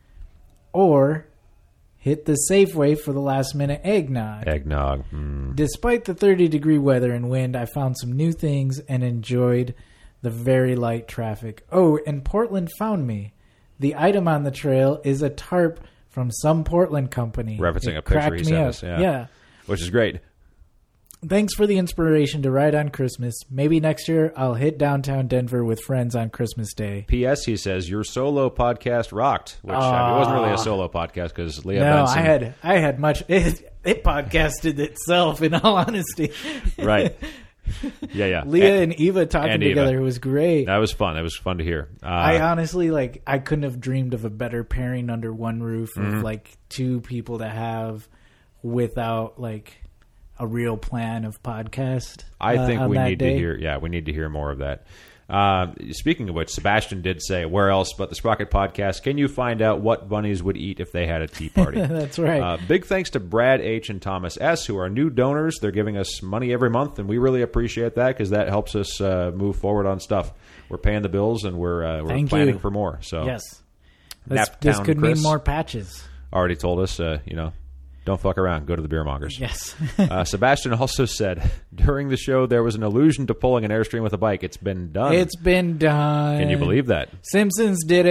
Or hit the Safeway for the last-minute eggnog. Eggnog. Despite the 30-degree weather and wind, I found some new things and enjoyed the very light traffic. Oh, and Portland found me. The item on the trail is a tarp from some Portland company. Referencing It a picture cracked he me sent up. us. Yeah. Which is great. Thanks for the inspiration to ride on Christmas. Maybe next year I'll hit downtown Denver with friends on Christmas Day. P.S. He says, your solo podcast rocked. Which I mean, it wasn't really a solo podcast because Leah Benson. No, I had much. It podcasted itself, in all honesty. Right. Yeah. Leah and Eva talking together was great. That was fun. That was fun to hear. I honestly, I couldn't have dreamed of a better pairing under one roof of, two people to have without, a real plan of podcast. I think we need day. to hear. Yeah, we need to hear more of that. Speaking of which, Sebastian did say, where else but the Sprocket Podcast can you find out what bunnies would eat if they had a tea party? That's right. Big thanks to Brad H. and Thomas S., who are new donors. They're giving us money every month, and we really appreciate that because that helps us move forward on stuff. We're paying the bills, and we're planning for more. So yes. This could mean more patches. Already told us, don't fuck around. Go to the beer mongers. Yes. Sebastian also said, during the show, there was an allusion to pulling an Airstream with a bike. It's been done. It's been done. Can you believe that? Simpsons did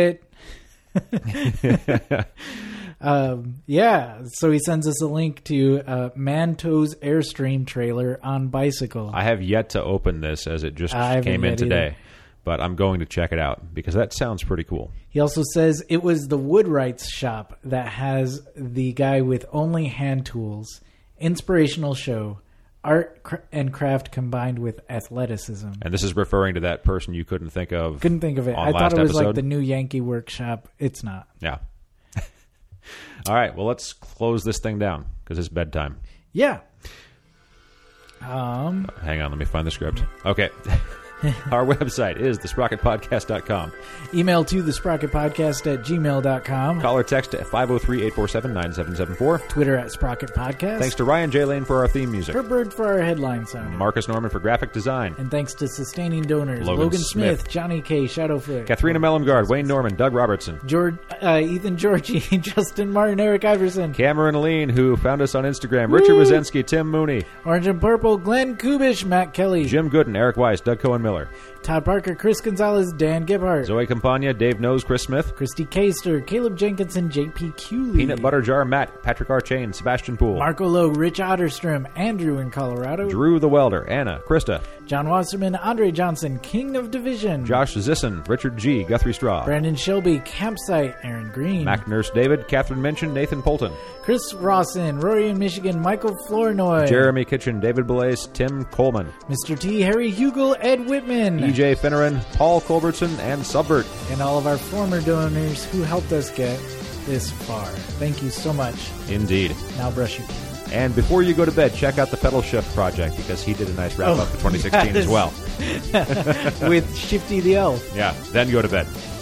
it. Yeah. So he sends us a link to Manto's Airstream trailer on bicycle. I have yet to open this as it just came in today. Either. But I'm going to check it out because that sounds pretty cool. He also says it was the Woodwrights shop that has the guy with only hand tools. Inspirational show. Art and craft combined with athleticism. And this is referring to that person you couldn't think of. Couldn't think of it. I thought it was like the new Yankee Workshop. It's not. Yeah. All right. Well, let's close this thing down because it's bedtime. Yeah. Hang on. Let me find the script. Okay. Our website is thesprocketpodcast.com. Email to thesprocketpodcast@gmail.com. Call or text at 503-847-9774. Twitter @Sprocket Podcast. Thanks to Ryan J. Lane for our theme music. Kurt Bird for our headline sound. Marcus Norman for graphic design. And thanks to sustaining donors Logan Smith, Johnny K, Shadowfoot, Katharina Mellengard, Wayne Norman, Doug Robertson, Ethan Georgie, Justin Martin, Eric Iverson, Cameron Lean, who found us on Instagram, Richard Wazensky, Tim Mooney, Orange and Purple, Glenn Kubish, Matt Kelly, Jim Gooden, Eric Weiss, Doug Cohen-Miller, Todd Parker, Chris Gonzalez, Dan Gebhardt, Zoe Campagna, Dave Knows, Chris Smith, Christy Caster, Caleb Jenkinson, JP Cooley, Peanut Butter Jar Matt, Patrick Archain, Sebastian Poole, Marco Lowe, Rich Otterstrom, Andrew in Colorado, Drew the Welder, Anna, Krista, John Wasserman, Andre Johnson, King of Division, Josh Zisson, Richard G, Guthrie Straw, Brandon Shelby, Campsite, Aaron Green, Mac Nurse David, Catherine Minchin, Nathan Polton, Chris Rawson, Rory in Michigan, Michael Flournoy, Jeremy Kitchen, David Blaze, Tim Coleman, Mr. T, Harry Hugel, Ed Whitman, EJ Finneran, Paul Culbertson, and Subvert. And all of our former donors who helped us get this far. Thank you so much. Indeed. Now brush your teeth. And before you go to bed, check out the Pedal Shift Project, because he did a nice wrap-up for 2016 as well. With Shifty the Elf. Yeah, then go to bed.